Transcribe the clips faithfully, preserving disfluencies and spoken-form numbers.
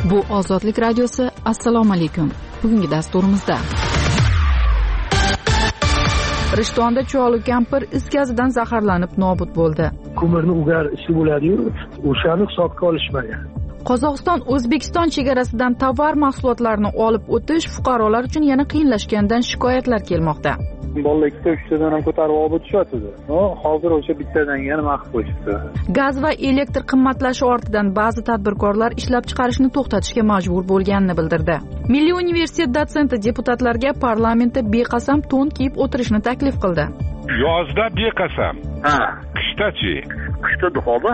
Bu Ozodlik radiosi. Assalomu alaykum. Bugungi dasturimizda Rishtonda choli kampir is gazidan zaharlanib nobud bo'ldi. Ko'mirni ugar ishi bo'ladi-yu, o'shani hisobga olishmagan. Qozog'iston O'zbekiston chegarasidan tovar mahsulotlarini olib o'tish fuqarolar uchun yana qiyinlashgandan shikoyatlar kelmoqda. Bolalar ikkita uchtadan ham ko'tarib olib o'tishyapti. Hozir o'sha bittadan yana maqib qo'yishdi. Gaz va elektr qimmatlashi ortidan ba'zi tadbirkorlar ishlab chiqarishni to'xtatishga majbur bo'lganini bildirdi. Milliy universitet dotsenti deputatlarga parlamentda beqasam to'n kiyib o'tirishni taklif qildi. Yozda beqasam. Ha, qishda-chi? Qishda duxoba.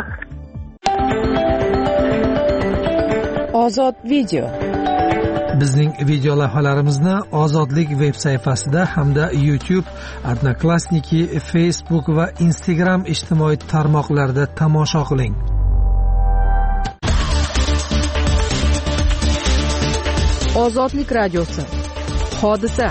Ozod video. Bizning video lavhalarimizni Ozodlik veb sayfasida hamda YouTube, Odnoklassniki, Facebook va Instagram ijtimoiy tarmoqlarida tomosha qiling. Ozodlik radiosi. Hodisa.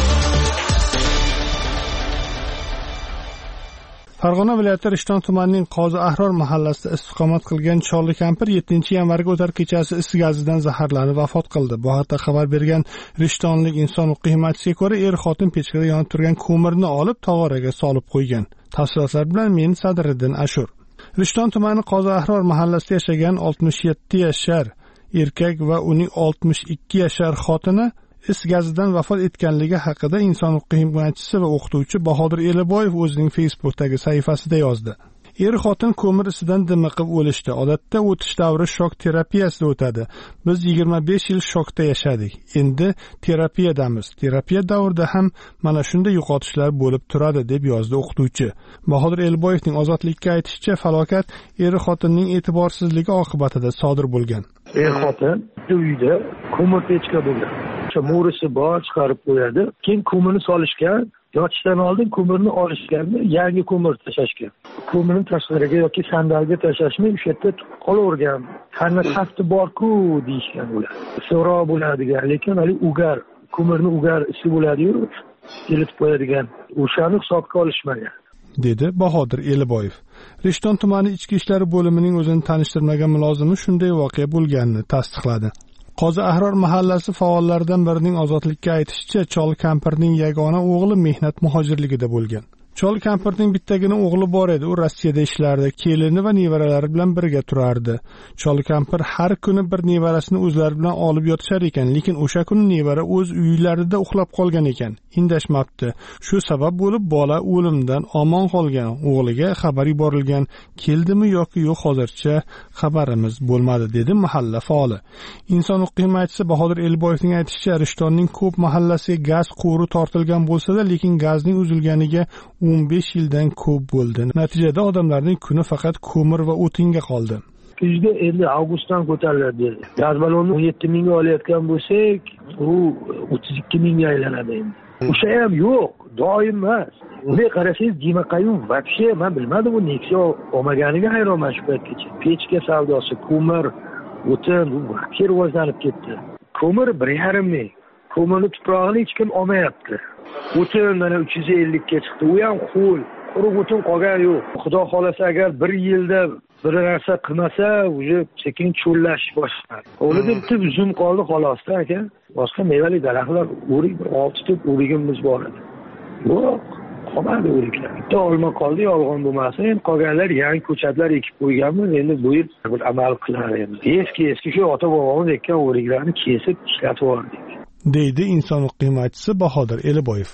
Farg'ona viloyati Rishton tumanining Qozi Ahror mahallasida istiqomat qilgan choli kampir yettinchi yanvarga o'tar kechasi is gazidan zaharlanib vafot qildi. Bu haqda xabar bergan rishtonlik inson huquqiy himoyachisiga ko'ra, er-xotin pechkada yonib turgan ko'mirni olib tog'oraga solib qo'ygan. Tafsilotlar bilan men Sadriddin Ashur. Rishton tumani Qozi Ahror mahallasida yashagan oltmish yetti yashar erkak va uning oltmish ikki yashar xotini is gazidan vafot etganligi haqida inson huquqiy himoyachisi va o'qituvchi Bahodir Eliboyev o'zining Facebook'dagi sahifasida yozdi. Er-xotin ko'mir isidan dimiqib o'lishdi. Odatda o'tish davri shok terapiyasida o'tadi. Biz yigirma besh yil shokda yashadik. Endi terapiyadamiz. Terapiya davrida ham mana shunday yo'qotishlar bo'lib turadi, deb yozdi o'qituvchi. Bahodir Eliboyevning Ozodlikka aytishicha, falokat er-xotinning e'tiborsizligi oqibatida sodir bo'lgan. Er-xotin uyda ko'mir pechka bo'lgan. Mo'risi bor chiqarib qo'yadi. Keyin ko'mirni solishgan, yotishdan oldin ko'mirni olishganmi, yangi ko'mir tashashgan. Ko'mirni tashqariga yoki sandalga tashashmi, o'sha yerda qolavergan. Qanday xavfi bor-ku deyishgan ular. So'roq bo'ladigan, lekin hali ugar, ko'mirni ugar ishi bo'ladi-yu, kelib qo'yadigan. O'shani hisobga olishmagan, dedi Bahodir Eliboyev. Rishton tumani ichki ishlar bo'limining o'zini tanishtirmagan mulozimi shunday voqea bo'lganini tasdiqladi. Qozi Ahror mahallasi faollaridan birining Ozodlikka aytishicha, chol kampirning yagona o'g'li mehnat muhojirligida bo'lgan. Chol kampirning bittagina o'g'li bor edi, u Rossiyada ishlardi, kelini va nevaralari bilan birga turardi. Chol kampir har kuni bir nevarasini o'zlari bilan olib yotishar ekan, lekin o'sha kuni nevara o'z uylarida uxlab qolgan ekan, indashmabdi. Shu sabab bo'lib bola o'limdan omon qolgan. O'g'liga xabar yuborilgan, keldimi yoki yo'q hozircha xabarimiz bo'lmadi, dedi mahalla faoli. Inson huquqiy himoyachisi Bahodir Eliboyevning aytishicha, Rishtonning ko'p mahallasiga gaz quvuri tortilgan bo'lsa-da, lekin gazning uzilganiga o'n besh yildan ko'p bo'ldi. Natijada odamlarning kuni faqat ko'mir va o'tinga qoldi. Kuzda endi avgustdan ko'tariladi. Gaz balonni o'n yetti mingga olayotgan bo'lsak, u o'ttiz ikki mingga aylanadi endi. O'sha ham yo'q, doim emas. Uni qarasangiz, Dimaqayum vobshe men bilmadim, bu Nexia olmaganiga hayronman shu paytgacha. Pechka savdosi, ko'mir, o'tin, bu vobshe rivojlanib ketdi. Ko'mir bir yarim ming. Ko'mirni tuprog'ini hech kim olmayapti. O'tin mana uch yuz ellik ga chiqdi. U ham qo'l, quruq o'tin qolgan yo'q. Xudo xolasa agar bir yilda bir narsa qilmasa, uje sekin cho'llash boshlanadi. O'lida bitta uzum qoldi xolosda aka. Boshqa mevali daraxtlar o'rik bir olti ta o'rigimiz bor edi. Yo'q, qolmadi o'riklar. Bitta olma qoldi, yolg'on bo'lmasa, endi qolganlar yangi ko'chatlar ekib qo'yganmiz, endi bu yil bir amal qilar endi. Eski eski shu ota bobomiz ekkan o'riklarni kesib ishlatib yubordik, deydi inson huquqiy himoyachisi Bahodir Eliboyev.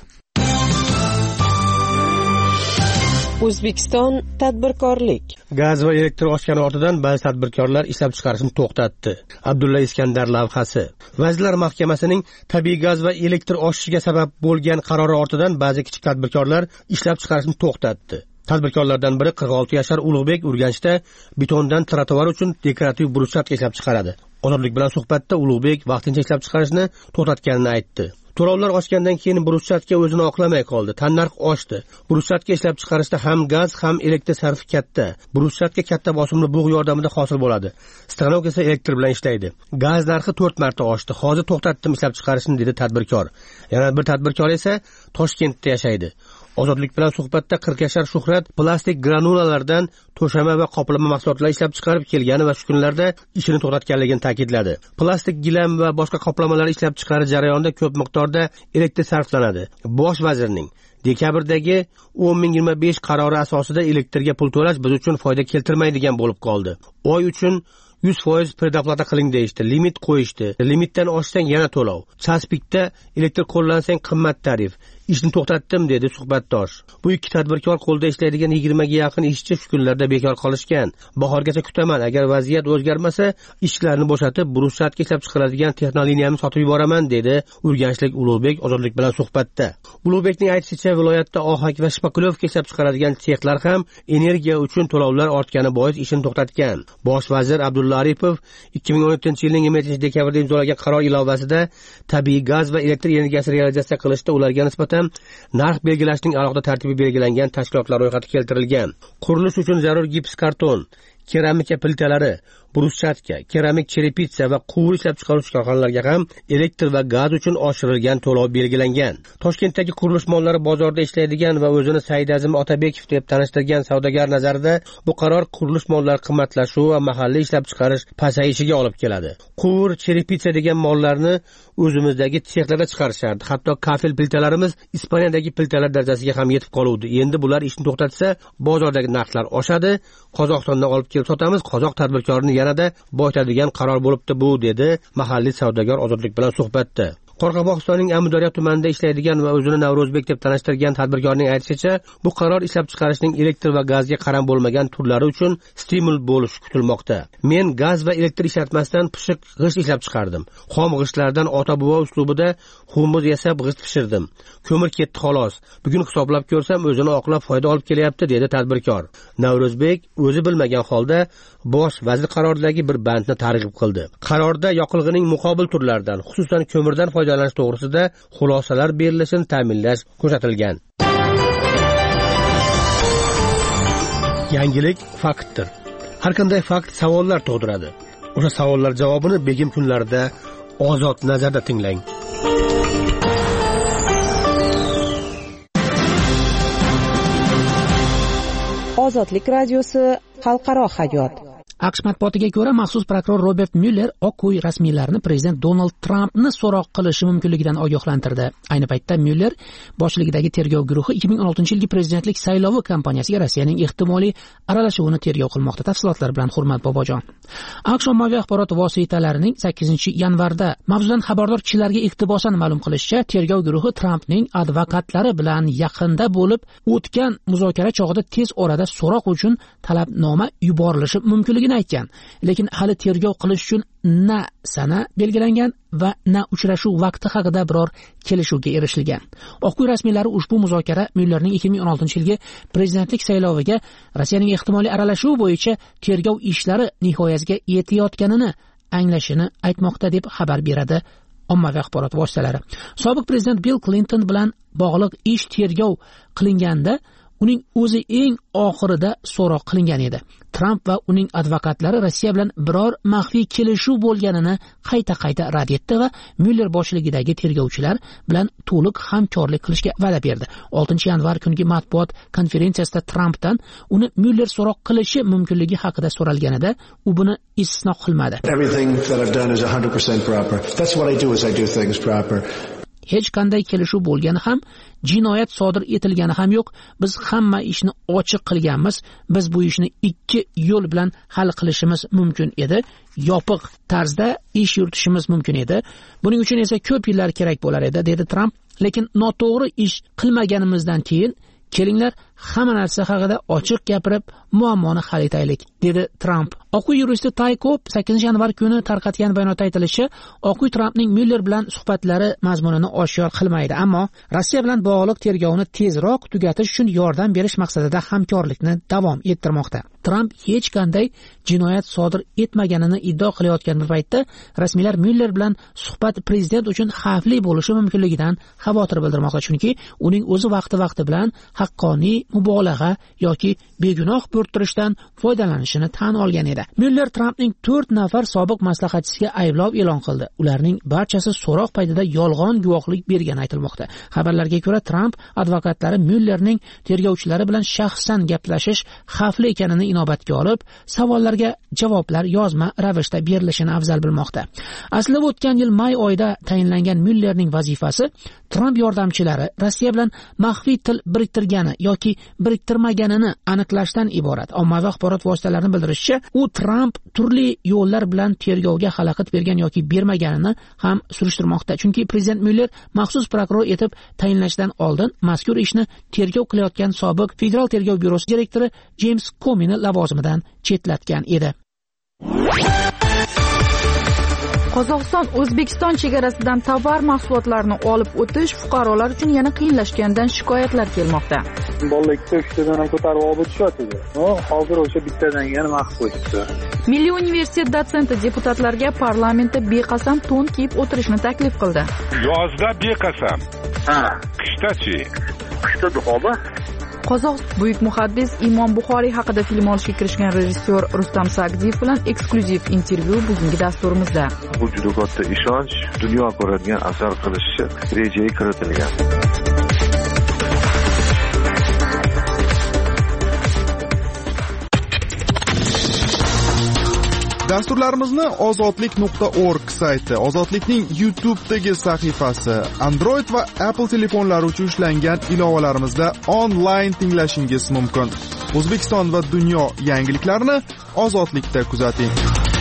O'zbekiston tadbirkorlik. Gaz va elektr oshgani ortidan ba'zi tadbirkorlar ishlab chiqarishni to'xtatdi. Abdulla Iskandar lavhasi. Vazirlar Mahkamasining tabiiy gaz va elektr oshishiga sabab bo'lgan qarori ortidan ba'zi kichik tadbirkorlar ishlab chiqarishni to'xtatdi. Tadbirkorlardan biri qirq olti yashar Ulug'bek Urganchda betondan trotuar uchun dekorativ bruschatka ishlab chiqaradi. Ozodlik bilan suhbatda Ulug'bek vaqtincha ishlab chiqarishni to'xtatganini aytdi. To'lovlar oshgandan keyin bruschatka o'zini oqlamay qoldi. Tannarx oshdi. Bruschatka ishlab chiqarishda ham gaz, ham elektr sarfi katta. Bruschatka katta bosimli bug' yordamida hosil bo'ladi. Stanok esa elektr bilan ishlaydi. Gaz narxi to'rt marta oshdi. Hozir to'xtatdim ishlab chiqarishni, dedi tadbirkor. Yana bir tadbirkor esa Toshkentda yashaydi. Ozodlik bilan suhbatda Qirqashar Shuhrat plastik granulalardan to'shama va qoplama mahsulotlar ishlab chiqarib kelgani va shu kunlarda ishini to'xtatganligini ta'kidladi. Plastik gilam va boshqa qoplamalar ishlab chiqarish jarayonida ko'p miqdorda elektr sarflanadi. Bosh vazirning dekabrdagi o'n ming yigirma besh qarori asosida elektrga pul to'lash biz uchun foyda keltirmaydigan bo'lib qoldi. Oy uchun yuz foiz predoplata qiling deyishdi, limit qo'yishdi. Limitdan oshsang yana to'lov. Chaspikda elektr qo'llansang qimmat tarif. Ishni to'xtatdim dedi suhbatdosh. Bu ikki tadbirkor qo'lda ishlaydigan yigirmaga yaqin ishchi shu kunlarda bekor qolishgan. Bahorgacha kutaman, agar vaziyat o'zgarmasa, ishchilarni bo'shatib, bruschatka ishlab chiqaradigan texnoliniyani sotib yuboraman dedi Urganchlik Ulug'bek Ozodlik bilan suhbatda. Ulug'bekning aytishicha, viloyatda ohak va shpakulovka ishlab chiqaradigan sexlar ham energiya uchun to'lovlar ortgani bois ishini to'xtatgan. Bosh vazir Abdulla Aripov ikki ming o'n yettinchi yilning yigirma yettinchi dekabrda imzolagan qaror ilovasida tabiiy gaz va elektr energiyasi realizatsiya qilishda ularga nisbatan narx belgilashning alohida tartibi belgilangan tashkilotlar ro'yxati keltirilgan. Qurilish uchun zarur gips karton, keramika plitalari, bruschatka, keramik cherepitsa va quvur ishlab chiqaruvchi korxonalarga ham elektr va gaz uchun oshirilgan to'lov belgilangan. Toshkentdagi qurilish mollari bozorida ishlaydigan va o'zini Saidazim Otabekov deb tanishtirgan savdogar nazarida bu qaror qurilish mollari qimmatlashuvi va mahalliy ishlab chiqarish pasayishiga olib keladi. Quvur, cherepitsa degan mollarni o'zimizdagi sexlarda chiqarishardi. Hatto kafel plitalarimiz Ispaniyadagi plitalar darajasiga ham yetib qoluvdi. Endi bular ishni to'xtatsa, bozordagi narxlar oshadi. Qozog'istondan olib kelib sotamiz, qozoq tadbirkorini yanada boyitadigan qaror bo'libdi bu, dedi mahalliy savdogar Ozodlik bilan suhbatda. Qoraqalpog'istonning Amudaryo tumanida ishlaydigan va o'zini Navro'zbek deb tanishtirgan tadbirkorning aytishicha, bu qaror ishlab chiqarishning elektr va gazga qaram bo'lmagan turlari uchun stimul bo'lishi kutilmoqda. Men gaz va elektr ishlatmasdan pishiq g'isht ishlab chiqardim. Xom g'ishtlardan ota-bobo uslubida xumuz yasab g'isht pishirdim. Ko'mir ketdi xolos. Bugun hisoblab ko'rsam o'zini oqlab foyda olib kelyapti, dedi tadbirkor. Navro'zbek o'zi bilmagan holda bosh vazir qaroridagi bir bandni targ'ib qildi. Qarorda yoqilg'ining muqobil turlaridan, xususan ko'mirdan foydalanish to'g'risida xulosalar berilishini ta'minlash ko'rsatilgan. Yangilik faktdir. Har qanday fakt savollar tug'diradi. O'sha savollar javobini begim kunlarida Ozod nazarda tinglang. Ozodlik radiosi xalqaro hayot. AQSh matbuotiga ko'ra, maxsus prokuror Robert Mueller Oq uy rasmiylarini prezident Donald Trampni so'roq qilishi mumkinligidan ogohlantirdi. Ayni paytda Mueller boshchiligidagi tergov guruhi ikki ming o'n oltinchi yilgi prezidentlik saylovi kampaniyasiga Rossiyaning ehtimoliy aralashuvini tergov qilmoqda. Tafsilotlar bilan Hurmat Bobojon. AQSh ommaviy axborot vositalarining sakkizinchi yanvarda mavzudan xabardor kishilarga iqtibosan ma'lum qilishicha, tergov guruhi Trampning advokatlari bilan yaqinda bo'lib o'tgan muzokara chog'ida tez orada so'roq uchun talabnoma yuborilishi mumkinligi aytgan, lekin hali tergov qilish uchun na sana belgilangan va na uchrashuv vaqti haqida biror kelishuvga erishilgan. Oq uy rasmiylari ushbu muzokara Muellerning ikki ming o'n oltinchi yilgi prezidentlik sayloviga Rossiyaning ehtimoliy aralashuvi bo'yicha tergov ishlari nihoyasiga yetayotganini anglashini aytmoqda deb xabar beradi ommaviy axborot vositalari. Sobiq prezident Bill Clinton bilan bog'liq ish tergov qilinganda uning o'zi eng oxirida so'roq qilingan edi. Trump va uning advokatlari Rossiya bilan biror maxfiy kelishuv bo'lganini qayta-qayta rad etdi va Mueller boshchiligidagi tergovchilar bilan to'liq hamkorlik qilishga va'da berdi. oltinchi yanvar kungi matbuot konferensiyasida Trumpdan uni Mueller so'roq qilishi mumkinligi haqida so'ralganida u buni istisno qilmadi. Everything that I've done is one hundred percent proper. That's what I do is I do things proper. Hech qanday kelishuv bo'lgani ham, jinoyat sodir etilgani ham yo'q. Biz hamma ishni ochiq qilganmiz. Biz bu ishni ikki yo'l bilan hal qilishimiz mumkin edi. Yopiq tarzda ish yuritishimiz mumkin edi. Buning uchun esa ko'p yillar kerak bo'lar edi, dedi Trump. Lekin noto'g'ri ish qilmaganimizdan keyin kelinglar hamma narsa haqida ochiq gapirib muammoni hal etaylik, dedi Trump. Oq uy yuristi Ty Cobb sakkizinchi yanvar kuni tarqatgan bayonotda aytilishicha, Oq uy Trumpning Mueller bilan suhbatlari mazmunini oshkor qilmaydi, ammo Rossiya bilan bog'liq tergovni tezroq tugatish uchun yordam berish maqsadida hamkorlikni davom ettirmoqda. Trump hech qanday jinoyat sodir etmaganini iddao qilayotgan paytda rasmiylar Mueller bilan suhbat prezident uchun xavfli bo'lishi mumkinligidan xavotir bildirmoqda, chunki uning o'zi vaqti-vaqti bilan haqqoniy mubolag'a yoki begunoh bo'rttirishdan foydalanishini tan olgan edi. edi. Myuller Trampning to'rt nafar sobiq maslahatchisiga ayblov e'lon qildi. Ularning barchasi so'roq paytida yolg'on guvohlik bergani aytilmoqda. Xabarlarga ko'ra, Tramp advokatlari Myullerning tergovchilari bilan shaxsan gaplashish xavfli ekanini inobatga olib, savollarga javoblar yozma ravishda berilishini afzal bilmoqda. Aslida o'tgan yil may oyida tayinlangan Myullerning vazifasi Tramp yordamchilari Rossiya bilan maxfiy til biriktirgani yoki biriktirmaganini aniqlashdan iborat. Ommaviy axborot vositalarini bildirishicha, u Tramp turli yo'llar bilan tergovga xalaqit bergan yoki bermaganini ham surishtirmoqda. Chunki prezident Myuller maxsus prokuror etib tayinlashdan oldin mazkur ishni tergov qilayotgan sobiq Federal tergov byurosi direktori James Comeyni lavozimidan chetlatgan edi. Qozog'iston O'zbekiston chegarasidan tovar mahsulotlarini olib o'tish fuqarolar uchun yana qiyinlashgandan shikoyatlar kelmoqda. Bolalar ikkita uchtadan ham ko'tarib olib o'tishyapti. Hozir o'sha bittadan yana mahv qo'yibdi. Milliy universitet dotsenti deputatlarga parlamentda beqasam to'n kiyib o'tirishni taklif qildi. Yozda beqasam. Ha, qishda-chi? Qishda duxoba. Qozog'iston buyuk muhaddis Imom Buxoriy haqida film olishga kirishgan rejissyor Rustam Sagdiyev bilan eksklyuziv intervyu bugungi dasturimizda. Bu juda katta ishonch, dunyo ko'radigan asar qilishi rejaga kiritilgan. Dasturlarimizni ozodlik nuqta org sayti, Ozodlikning YouTube'dagi sahifasi, Android va Apple telefonlari uchun ishlangan ilovalarimizda onlayn tinglashingiz mumkin. O'zbekiston va dunyo yangiliklarini Ozodlikda kuzating.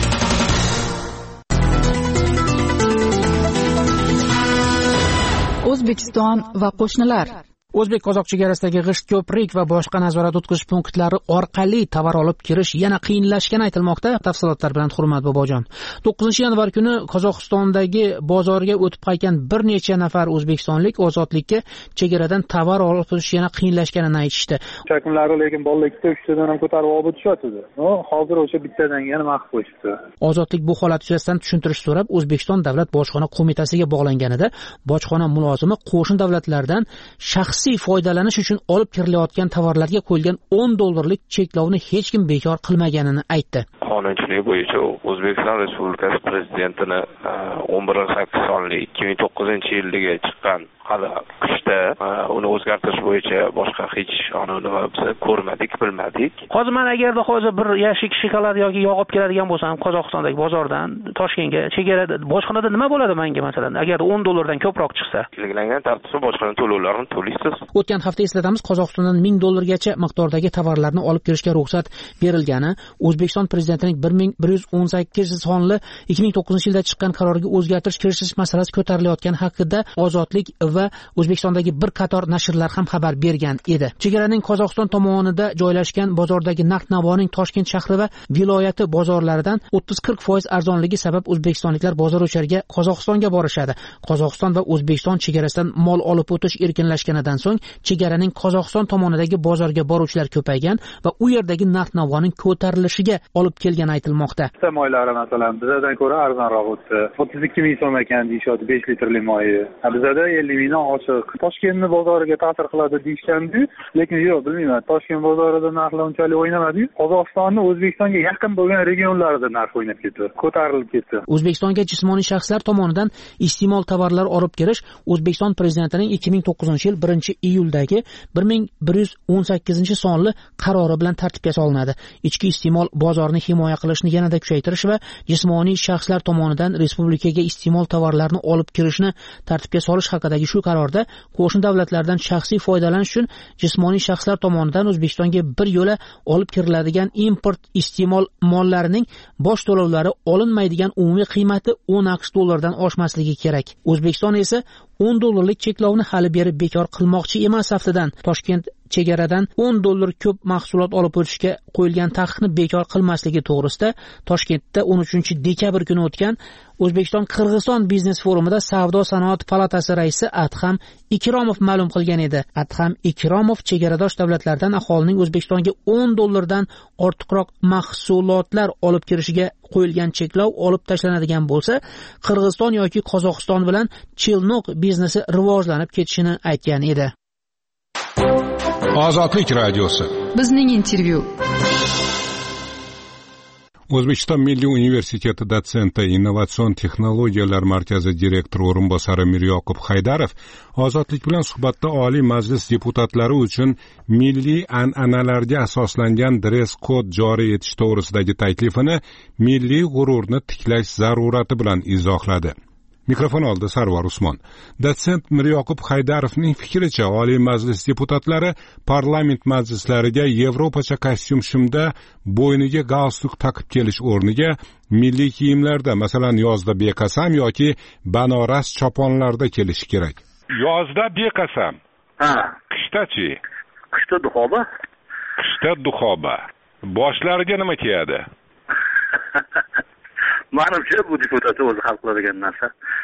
O'zbekiston va qo'shnilar. O'zbek-qozoq chegarasidagi g'isht ko'prik va boshqa nazorat o'tkazish punktlari orqali tovar olib kirish yana qiyinlashgani aytilmoqda. Tafsilotlar bilan Hurmat Bobojon. to'qqizinchi yanvar kuni Qozog'istondagi bozorga o'tib qaytgan bir necha nafar o'zbekistonlik ozodlikka chegaradan tovar olib o'tish yana qiyinlashganini aytishdi. Chakimlari lekin bolalar ikkita uchtadan ham ko'tarib olib o'tishyapti. Hozir o'sha bittadan yana mahv qo'yibdi. Ozodlik bu holat yuzasidan tushuntirish so'rab O'zbekiston Davlat bojxona qo'mitasiga bog'langanida bojxona mulozimi qo'shni davlatlardan shaxs foydalanish uchun olib kirilayotgan tovarlarga qo'yilgan o'n dollarlik cheklovni hech kim bekor qilmaganini aytdi. Qonunchilik bo'yicha O'zbekiston Respublikasi prezidentining o'n bir sakkiz sonli ikki ming to'qqizinchi yilga chiqqan hali qishda uni o'zgartirish bo'yicha boshqa hech qonunni biz ko'rmadik, bilmadik. Hozir men agarda hozir bir yashik shokolad yoki yog' olib keladigan bo'lsam Qozog'istondagi bozordan Toshkentga chegarada bojxonada nima bo'ladi menga masalan agar o'n dollardan ko'proq chiqsa? Belgilangan tartibda bojxona to'lovlarini to'laysiz. O'tgan hafta eslatamiz, Qozog'istondan ming dollargacha miqdordagi tovarlarni olib kirishga ruxsat berilgani, O'zbekiston prezidentining bir ming bir yuz o'n sakkiz sonli ikki ming to'qqizinchi yilda chiqqan qaroriga o'zgartirish kiritish masalasi ko'tarilayotgani haqida Ozodlik va O'zbekistondagi bir qator nashrlar ham xabar bergan edi. Chegaraning Qozog'iston tomonida joylashgan bozordagi narx-navoning Toshkent shahri va viloyati bozorlaridan o'ttiz qirq foiz arzonligi sabab o'zbekistonliklar bozor o'charga Qozog'istonga borishadi. Qozog'iston va O'zbekiston chegarasidan mol olib o'tish erkinlashganidan so'ng chegaraning Qozog'iston tomonidagi bozorga boruvchilar ko'paygan va u yerdagi narx-navoning ko'tarilishiga olib kelgani aytilmoqda. Moylari masalan bizdan ko'ra arzonroq o'tdi. o'ttiz ikki ming so'm ekan deyishadi besh litrli moyi. Bizda ellik mingdan oshiq. Toshkentning bozoriga ta'sir qiladi deyishgandi, lekin yo'q, bilmayman. Toshkent bozorida narxlar unchalik o'ynamadi. Qozog'istonning O'zbekistonga yaqin bo'lgan regionlarida narx o'ynab ketdi, ko'tarilib ketdi. O'zbekistonga jismoniy shaxslar tomonidan iste'mol tovarlar olib kirish O'zbekiston prezidentining ikki ming to'qqizinchi yil birinchi iyuldagi bir ming bir yuz o'n sakkizinchi sonli qarori bilan tartibga solinadi. Ichki iste'mol bozorini himoya qilishni yanada kuchaytirish va jismoniy shaxslar tomonidan respublikaga iste'mol tovarlarni olib kirishni tartibga solish haqidagi shu qarorda qo'shni davlatlardan shaxsiy foydalanish uchun jismoniy shaxslar tomonidan O'zbekistonga bir yo'la olib kiriladigan import iste'mol mollarining bosh to'lovlari olinmaydigan umumiy qiymati o'n aqsh dollaridan oshmasligi kerak. O'zbekiston esa o'n dollarlik cheklovni hali berib bekor qilmoqchi emas. Haftadan Toshkent chegaradan o'n dollar ko'p mahsulot olib o'tishga qo'yilgan taqiqni bekor qilmasligi to'g'risida Toshkentda o'n uchinchi dekabr kuni o'tgan O'zbekiston Qirg'iziston biznes forumida Savdo sanoat palatasi raisi Adham Ikromov ma'lum qilgan edi. Adham Ikromov chegaradosh davlatlardan aholining O'zbekistonga o'n dollardan ortiqroq mahsulotlar olib kirishiga qo'yilgan cheklov olib tashlanadigan bo'lsa, Qirg'iziston yoki Qozog'iston bilan Chilnoq biznesi rivojlanib ketishini aytgan edi. Ozodlik radiosi. Bizning intervyu. O'zbekiston Milliy universiteti dotsenti, Innovatsion texnologiyalar markazi direktori o'rinbosari Miryoqub Haydarov Ozodlik bilan suhbatda Oliy Majlis deputatlari uchun milliy an'analarga asoslangan dress kod joriy etish to'g'risidagi taklifini milliy g'ururni tiklash zarurati bilan izohladi. Mikrofon oldi Sarvar Usmon. Dotsent Miryoqub Haydarovning fikricha, Oliy Majlis deputatlari parlament majlislariga Yevropacha kostyum-shimda bo'yniga galstuk taqib kelish o'rniga milliy kiyimlarda, masalan, yozda beqasam yoki banoras choponlarda kelishi kerak. Yozda beqasam. Ha. Qishda-chi? Qishda duxoba. Qishda duxoba. Boshlariga nima kiyadi? Manimcha bu deputatlar o'zi hal qiladigan narsa.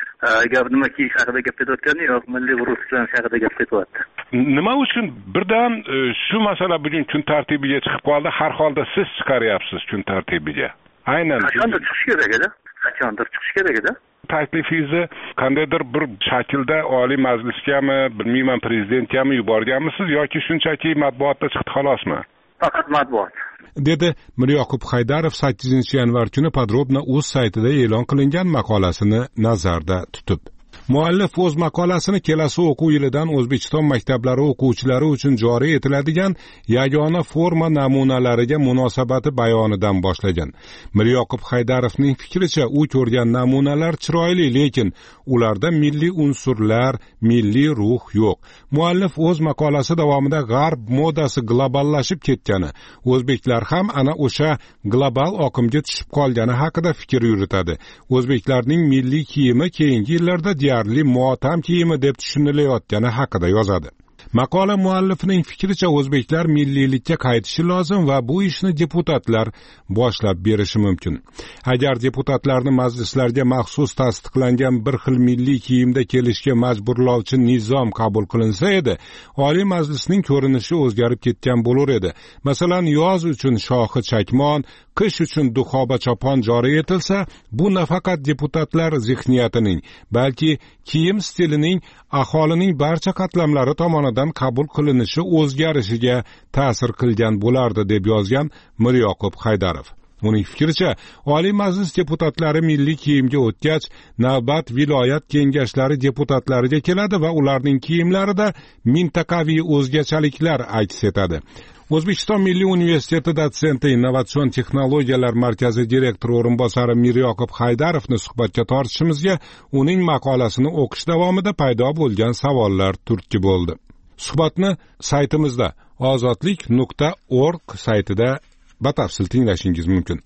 Gap nima kiyish haqida gap ketayotgani yo'q, milliy g'urur tiklanish haqida gap ketyapti. Nima uchun birdan shu masala bugun kun tartibiga chiqib qoldi? Har holda siz chiqaryapsiz kun tartibiga. Aynan. Qachondir chiqish kerak edi. Qachondir chiqish kerak edi. Taklifingizni qandaydir bir shaklda Oliy Majlisgami, bilmayman, prezidentgami yuborganmisiz yoki shunchaki matbuotda chiqdi xolosmi? Faqat matbuot. Dedi Miryoqub Haydarov sakkizinchi yanvar kuni Podrobna uz saytida e'lon qilingan maqolasini nazarda tutib. Muallif o'z maqolasini kelasi o'quv yilidan O'zbekiston maktablari o'quvchilari uchun joriy etiladigan yagona forma namunalariga munosabati bayonidan boshlagan. Miryoqub Haydarovning fikricha, u ko'rgan namunalar chiroyli, lekin ularda milliy unsurlar, milliy ruh yo'q. Muallif o'z maqolasi davomida g'arb modasi globallashib ketgani, o'zbeklar ham ana o'sha global oqimga tushib qolgani haqida fikr yuritadi. O'zbeklarning milliy kiyimi keyingi yillarda deyarli motam kiyimi deb tushunilayotgani haqida yozadi. Maqola muallifining fikricha, o'zbeklar milliylikka qaytishi lozim va bu ishni deputatlar boshlab berishi mumkin. Agar deputatlarni majlislarga maxsus tasdiqlangan bir xil milliy kiyimda kelishga majburlovchi nizom qabul qilinsa edi, Oliy Majlisning ko'rinishi o'zgarib ketgan bo'lar edi. Masalan, yoz uchun shohi chakmon, qish uchun duxoba chopon joriy etilsa, bu nafaqat deputatlar zihniyatining, balki kiyim stilining aholining barcha qatlamlari tomonidan qabul qilinishi o'zgarishiga ta'sir qilgan bo'lardi, deb yozgan Miryoqub Haydarov. Uning fikricha, Oliy Majlis deputatlari milliy kiyimga o'tgach, navbat viloyat kengashlari deputatlariga keladi va ularning kiyimlarida mintaqaviy o'zgachaliklar aks etadi. O'zbekiston Milliy universiteti dotsenti, Innovatsion texnologiyalar markazi direktori o'rinbosari Miryoqub Haydarovni suhbatga tortishimizga uning maqolasini o'qish davomida paydo bo'lgan savollar turtki bo'ldi. Suhbatni saytimizda ozodlik nuqta org saytida batafsil tinglashingiz mumkin.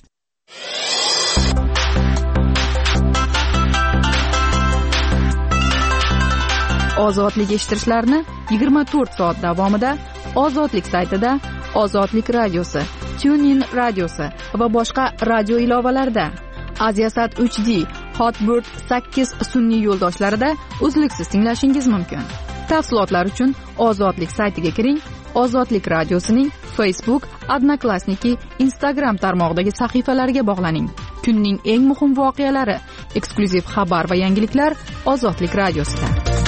Ozodlik eshittirishlarni yigirma to'rt soat davomida Ozodlik saytida, Ozodlik radiosi, TuneIn radiosi va boshqa radio ilovalarida, Aziasat uch D, Hotbird sakkiz sun'iy yo'ldoshlarida uzluksiz tinglashingiz mumkin. Tafsilotlar uchun Ozodlik saytiga kiring. Ozodlik radiosining Facebook, Odnoklassniki, Instagram tarmog'idagi sahifalariga bog'laning. Kunning eng muhim voqealari, eksklyuziv xabar va yangiliklar Ozodlik radiosida.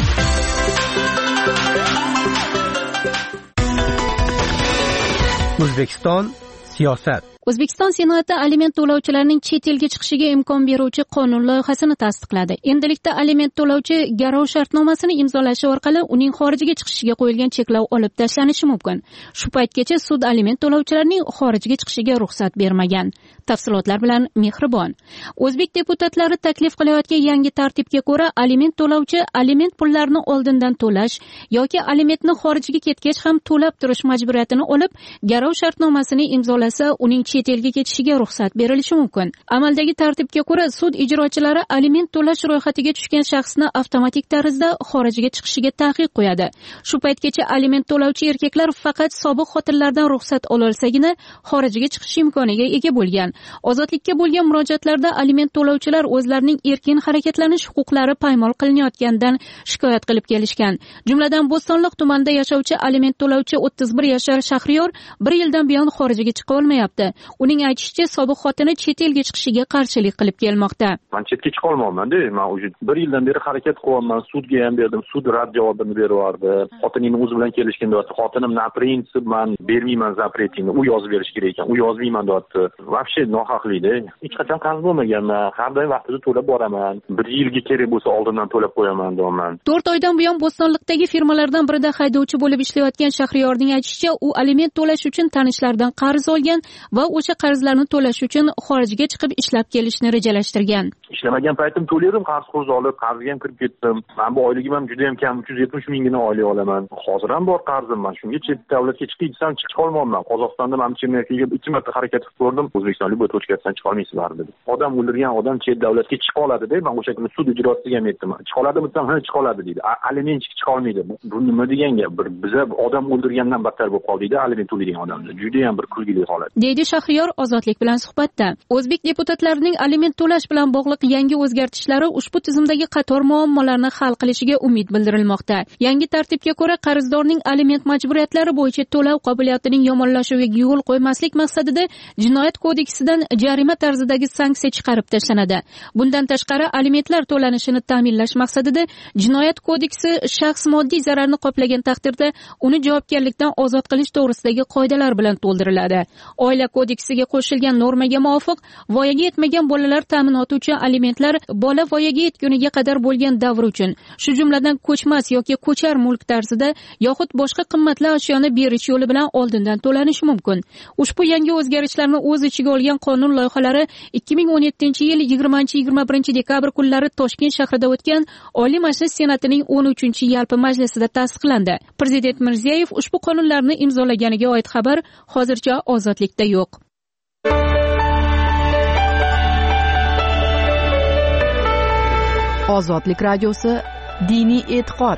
O'zbekiston siyosat. O'zbekiston Senati aliment to'lovchilarning chet elga chiqishiga imkon beruvchi qonun loyihasini tasdiqladi. Endilikda aliment to'lovchi garov shartnomasini imzolashi orqali uning xorijga chiqishiga qo'yilgan cheklov olib tashlanishi mumkin. Shu paytgacha sud aliment to'lovchilarning xorijga chiqishiga ruxsat bermagan. Tafsilotlar bilan Mehribon. O'zbek deputatlari taklif qilayotgan yangi tartibga ko'ra, aliment to'lovchi aliment pullarini oldindan to'lash yoki alimentni xorijga ketgach ham to'lab turish majburiyatini olib, garov shartnomasini imzolasa, uning chet elga ketishiga ruxsat berilishi mumkin. Amaldagi tartibga ko'ra, sud ijrochilari aliment to'lash ro'yxatiga tushgan shaxsni avtomatik tarzda xorijga chiqishiga taqiq qo'yadi. Shu paytgacha aliment to'lovchi erkaklar faqat sobiq xotinlardan ruxsat ololsagina xorijga chiqish imkoniga ega bo'lgan. Ozodlikka bo'lgan murojaatlarda aliment to'lovchilar o'zlarining erkin harakatlanish huquqlari paymol qilinayotganidan shikoyat qilib kelishgan. Jumladan, Bo'stonliq tumanida yashovchi aliment to'lovchi o'ttiz bir yashar Shahriyor bir yildan buyon xorijga chiqa olmayapti. Uning aytishicha, sobiq xotini chet elga chiqishiga qarshilik qilib kelmoqda. Men chetga chiqa olmayman-da. Men уже bir yildan beri harakat qilyapman. Sudga ham berdim. Sud rad javobini berib xotinimni o'zi bilan kelishgan deyapti. Xotinim na prinsip men bermayman zapretingni. U yozib berish kerak ekan. U yozmayman deyapti. Вообще nohaqlikda. Hech qachon qarz bo'lmaganman. Har doim vaqtida to'lab boraman. Bir yilga kerak bo'lsa oldindan to'lab qo'yaman deyman. to'rt oydan buyon Bo'stonliqdagi firmalardan birida haydovchi bo'lib ishlayotgan Shahriyorning aytishicha, u aliment to'lash uchun tanishlaridan qarz olgan va o'sha qarzlarni to'lash uchun xorijga chiqib ishlab kelishni rejalashtirgan. Ishlamagan paytim to'ladim, qarz qurz olib, qarzga ham kirib ketdim. Men bu oyligim ham juda ham kam, uch yuz yetmish minggina oylik olaman. Hozir ham bor qarzim. Men shunga chet davlatga chiqib desam, chiqa olmayman. Qozog'istonda men chemniyatga ikki marta harakat qilib ko'rdim. O'zbekistonlik bu tochkasidan chiqa olmaysizlar dedi. Odam o'ldirgan odam chet davlatga chiqa oladi-da. Men o'sha kuni sud ijrosiga ham aytdim. Chiqa oladimi desam, ha, chiqa oladi dedi. Aliment chiqa olmaydi. Bu nima degan gap? Bir biza odam o'ldirgandan battar bo'lib qoldik-da, aliment to'laydigan odamlar. Juda ham bir kulgili holat. Deydi Shahriyor Ozodlik bilan suhbatda. O'zbek deputatlarining aliment to'lash bilan bog'liq yangi o'zgartishlari ushbu tizimdagi qator muammolarni hal qilishiga umid bildirilmoqda. Yangi tartibga ko'ra, qarzdorning aliment majburiyatlari bo'yicha to'lov qobiliyatining yomonlashuviga yo'l qo'ymaslik maqsadida Jinoyat kodeksidan jarima tarzidagi sanksiya chiqarib tashlanadi. Bundan tashqari, alimentlar to'lanishini ta'minlash maqsadida Jinoyat kodeksi shaxs moddiy zararni qoplagan taqdirda uni javobgarlikdan ozod qilish to'g'risidagi qoidalar bilan to'ldiriladi. Oila kodeksiga qo'shilgan normaga muvofiq, voyaga yetmagan bolalar ta'minoti uchun alimentlar bola voyaga yetguniga qadar bo'lgan davr uchun, shu jumladan ko'chmas yoki ko'char mulk tarzida yoxud boshqa qimmatli ashyoni berish yo'li bilan oldindan to'lanishi mumkin. Ushbu yangi o'zgarishlarni o'z ichiga olgan qonun loyihalari ikki ming o'n yettinchi yil yigirmanchi yigirma birinchi dekabr kunlari Toshkent shahrida o'tgan Oliy Majlis Senatining o'n uchinchi yalpi majlisida tasdiqlandi. Prezident Mirziyoyev ushbu qonunlarni imzolaganiga oid xabar hozircha Ozodlikda yo'q. Ozodlik radiosi diniy e'tiqod.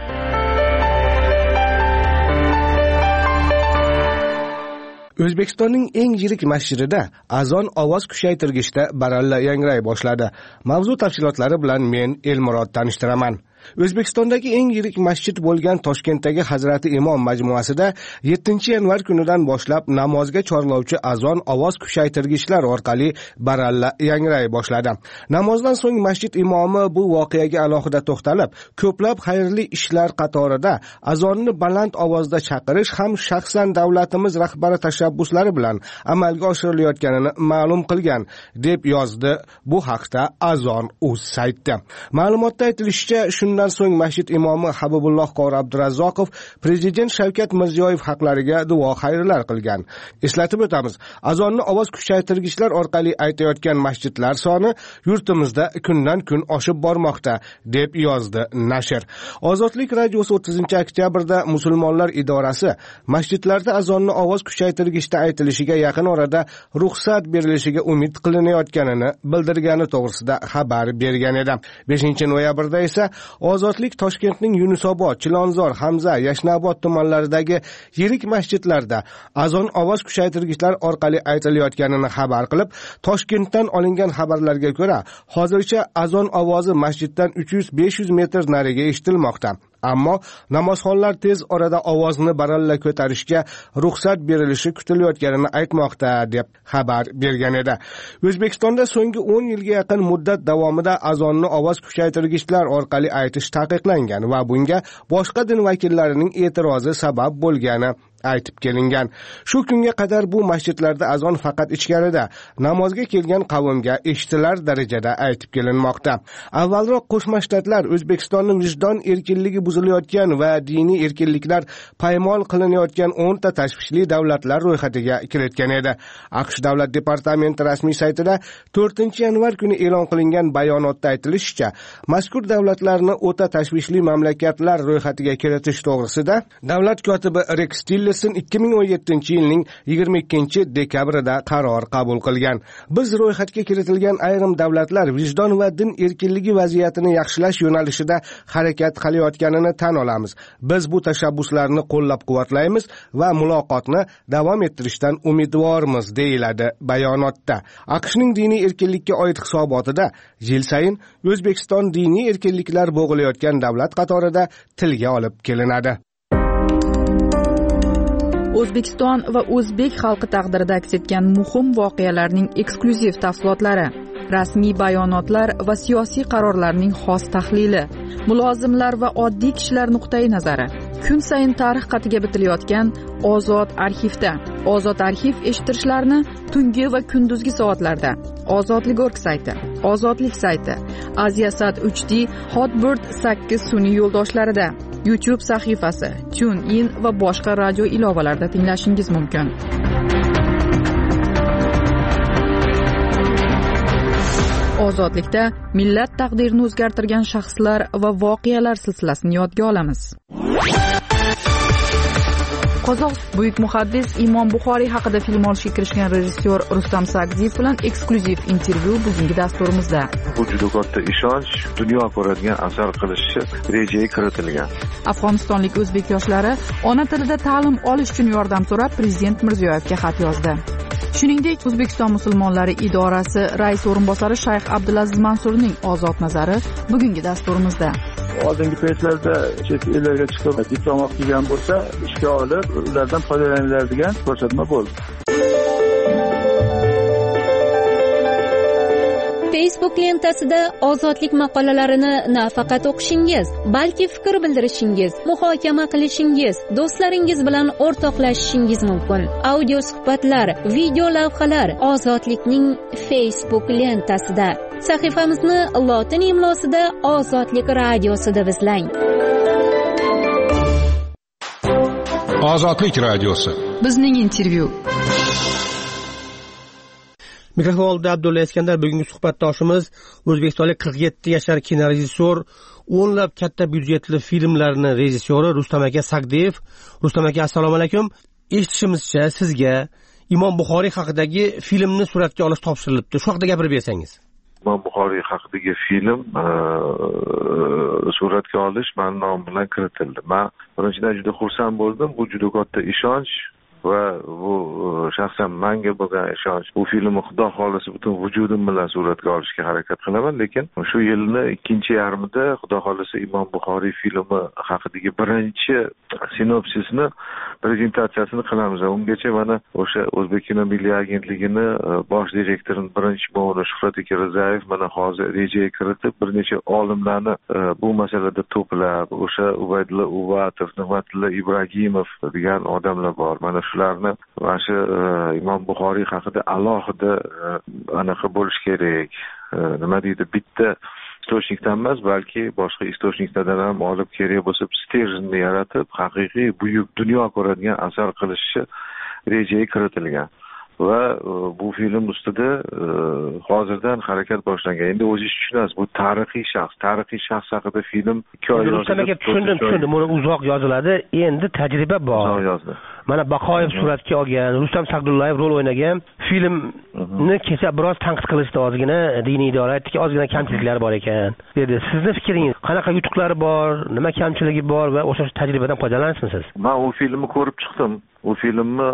O'zbekistonning eng yirik masjidida azon ovoz kuchaytirgichda baralla yangray boshladi. Mavzu tafsilotlari bilan men Elmurod tanishtiraman. O'zbekistondagi eng yirik masjid bo'lgan Toshkentdagi Hazrati Imom majmuasida yettinchi yanvar kunidan boshlab namozga chorlovchi azon ovoz kuchaytirgichlar orqali baralla yangray boshladi. Namozdan so'ng masjid imomi bu voqeaga alohida to'xtalib, ko'plab xayrli ishlar qatorida azonni baland ovozda chaqirish ham shaxsan davlatimiz rahbari tashabbuslari bilan amalga oshirilayotganini ma'lum qilgan, deb yozdi bu haqda Azon.uz sayti. Ma'lumotda aytilishicha, shundan so'ng masjid imomi Habibulloh Qori Abdurazzoqov Prezident Shavkat Mirziyoyev haqlariga duo xayrlar qilgan. Eslatib o'tamiz, azonni ovoz kuchaytirgichlar orqali aytayotgan masjidlar soni yurtimizda kundan kun oshib bormoqda, deb yozdi nashr. Ozodlik radiosi o'ttizinchi oktyabrda Musulmonlar idorasi masjidlarda azonni ovoz kuchaytirgichda aytilishiga yaqin orada ruxsat berilishiga umid qilinayotganini bildirgani to'g'risida xabar bergan edi. beshinchi noyabrda esa Ozodlik Toshkentning Yunusobod, Chilonzor, Hamza, Yashnobod tumanlaridagi yirik masjidlarda azon ovoz kuchaytirgichlar orqali aytilayotganini xabar qilib, Toshkentdan olingan xabarlarga ko'ra, hozircha azon ovozi masjiddan uch yuz besh yuz metr nariga eshitilmoqda. Ammo namozxonlar tez orada ovozni baralla ko'tarishga ruxsat berilishi kutilayotganini aytmoqda, deb xabar bergan edi. O'zbekistonda so'nggi o'n yilga yaqin muddat davomida azonni ovoz kuchaytirgichlar orqali aytish taqiqlangan va bunga boshqa din vakillarining e'tirozi sabab bo'lgani aytib kelingan. Shu kunga qadar bu masjidlarda azon faqat ichkarida namozga kelgan qavmga eshitilar darajada aytib kelinmoqda. Avvalroq Qo'shma Shtatlar O'zbekistonning vijdon erkinligi buzilayotgan va diniy erkinliklar paymol qilinayotgan o'nta tashvishli davlatlar ro'yxatiga kiritgan edi. AQSh Davlat departamenti rasmiy saytida to'rtinchi yanvar kuni e'lon qilingan bayonotda aytilishicha, mazkur davlatlarni o'ta tashvishli mamlakatlar ro'yxatiga kiritish to'g'risida davlat kotibi Rex Tillerson ikki ming o'n yettinchi yilning yigirma ikkinchi dekabrida qaror qabul qilgan. Biz ro'yxatga kiritilgan ayrim davlatlar vijdon va din erkinligi vaziyatini yaxshilash yo'nalishida harakat qilayotganini tan olamiz. Biz bu tashabbuslarni qo'llab-quvvatlaymiz va muloqotni davom ettirishdan umidvormiz, deyiladi bayonotda. AQShning diniy erkinlikka oid hisobotida yil sayin O'zbekiston diniy erkinliklar bo'g'ilayotgan davlat qatorida tilga olib kelinadi. O'zbekiston va o'zbek xalqi taqdirida aks etgan muhim voqealarning eksklyuziv tafsilotlari, rasmiy bayonotlar va siyosiy qarorlarning xos tahlili, mulozimlar va oddiy kishilar nuqtai nazari. Kun sayin tarix qatiga bitilayotgan Ozod arxivda. Ozod arxiv eshittirishlarni tungi va kunduzgi soatlarda Ozodlik org sayti, Ozodlik sayti, Aziasat uch D, Hotbird sakkiz sun'iy yo'ldoshlarida, YouTube sahifasi, TuneIn va boshqa radio ilovalarida tinglashingiz mumkin. Ozodlikda millat taqdirini o'zgartirgan shaxslar va voqealar silsilasini yodga olamiz. Qozoq buyuk muhaddis Imom Buxoriy haqida film olishga kirishgan rejissyor Rustam Sagdiyev bilan eksklyuziv intervyu bugungi dasturimizda. Bu juda katta ishonch, dunyo ko'radigan asar qilishi rejaga kiritilgan. Afg'onistonlik o'zbek yoshlari ona tilida ta'lim olish uchun yordam so'rab Prezident Mirziyoyevga xat yozdi. Shuningdek, O'zbekiston musulmonlari idorasi rais o'rinbosari Shayx Abdulaziz Mansurning ozod nazari bugungi dasturimizda. Oldingi paytlarda chet ellarga chiqib diplomat qilgan bo'lsa, ishga olib, ulardan foydalaniladigan ko'rsatma bo'ldi. Facebook lentasida ozodlik maqolalarini nafaqat o'qishingiz, balki fikr bildirishingiz, muhokama qilishingiz, do'stlaringiz bilan o'rtoqlashishingiz mumkin. Audio suhbatlar, video lavhalar Ozodlikning Facebook lentasida. Sahifamizni lotin imlosida Ozodlik radiosida izlang. Ozodlik radiosi. Bizning intervyu. Mikrofonda Abdulla Iskandar. Bugungi suhbatdoshimiz O'zbekistonlik qirq yetti yashar kinorejissyor, o'nlab katta byudjetli filmlarning rejissyori Rustam aka Sagdiyev. Rustam aka, assalomu alaykum. Eshitishimizcha sizga Imom Buxoriy haqidagi filmni suratga olish topshirilibdi. Shu haqida gapirib bersangiz. Imom Buxoriy haqidagi film suratga olish men nom bilan kiritildi. Men birinchidan juda xursand bo'ldim. Bu juda katta ishonch va bu shaxsan menga bo'lgan ishonch. Bu filmni Xudo xolisi butun vujudim bilan suratga olishga harakat qilaman, lekin shu yilni ikkinchi yarmida Xudo xolisi Imom Buxoriy filmi haqidagi birinchi sinopsisni prezentatsiyasini qilamiz. Ungacha mana o'sha O'zbekkino milliy agentligini bosh direktorining birinchi muavini Shuhrat aka Rizayev mana hozir rejaga kiritib, bir necha olimlarni bu masalada to'plab, o'sha Ubaydulla Uvatov, Nig'matilla Ibragimov degan odamlar bor. Mana shularni mana shu Imom Buxoriy haqida alohida anaqa bo'lish kerak. Nima deydi, bitta istochnikdan emas, balki boshqa istochniklardan ham olib kerak bo'lsa, stejni yaratib, haqiqiy buyuk dunyo ko'radigan asar qilishi rejaga kiritilgan. Va bu film ustida hozirdan harakat boshlangan. Endi o'zingiz tushunasiz, bu tarixiy shaxs, tarixiy shaxs haqida film ikki oy yozildi. Tushundim, tushundim. Buni uzoq yoziladi. Endi tajriba bor. Uzoq yozdi. Mana Baqoyev suratga olgan, Rustam Sagdullayev rol o'ynagan filmni kecha biroz tanqid qilishdi, ozgina diniy idora aytdiki, ozgina kamchiliklari bor ekan dedi. Sizni fikringiz, qanaqa yutuqlari bor, nima kamchiligi bor va o'sha tajribadan foydalanasizmi siz? Men u filmni ko'rib chiqdim. U filmni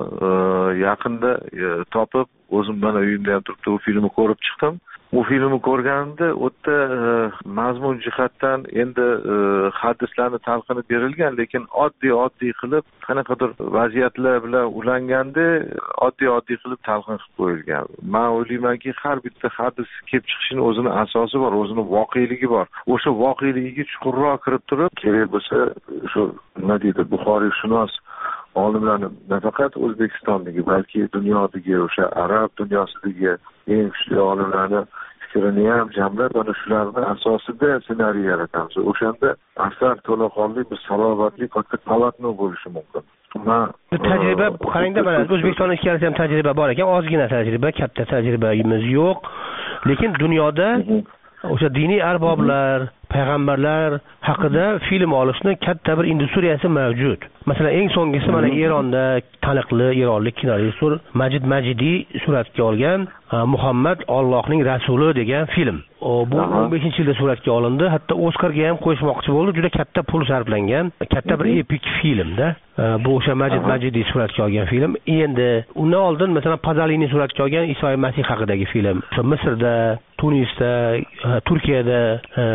yaqinda topib, o'zim mana uyimda ham turibdi, u filmni ko'rib chiqdim. Bu filmni ko'rganimda o'tda mazmun jihatdan endi hadislarni talqini berilgan, lekin oddiy oddiy qilib qanaqadir vaziyatlar bilan ulanganda oddiy oddiy qilib talqin qilib qo'yilgan. Men o'ylaymanki, har bitta hadis kelib chiqishning o'zini asosi bor, o'zini voqeligi bor. O'sha voqeligiga chuqurroq kirib turib, kerak bo'lsa shu nima deydi, Buxoriyshunos olimlarni nafaqat O'zbekistondagi, balki dunyodagi, o'sha arab dunyosidagi eng kuchli olimlarni fikrini ham jamlab, mana shularning asosida ssenariy yaratamiz. O'shanda asar to'laqonli bir salobatli katta palatno bo'lishi mumkin. Tajriba, qarangda, mana O'zbekistonda ikkita ham tajriba bor ekan, ozgina tajriba, katta tajribamiz yo'q. Lekin dunyoda o'sha diniy arboblar, payg'ambarlar haqida film olishni katta bir industriyasi mavjud. Masalan, eng so'nggisi mana Eronda taniqli eronlik kinorejissyor Majid Majidiy suratga olgan Muhammad Allohning rasuli degan film. Bu o'n beshinchi yilda suratga olindi. Hatto Oskarga ham qo'yishmoqchi bo'ldi. Juda katta pul sarflangan, katta bir epik filmda. Bu o'sha Majid Majidiy suratga olgan film. Endi undan oldin masalan Pazalini suratga olgan Iso Masih haqidagi film. Misrda, Tunisda, Turkiyada, Ozarbayjon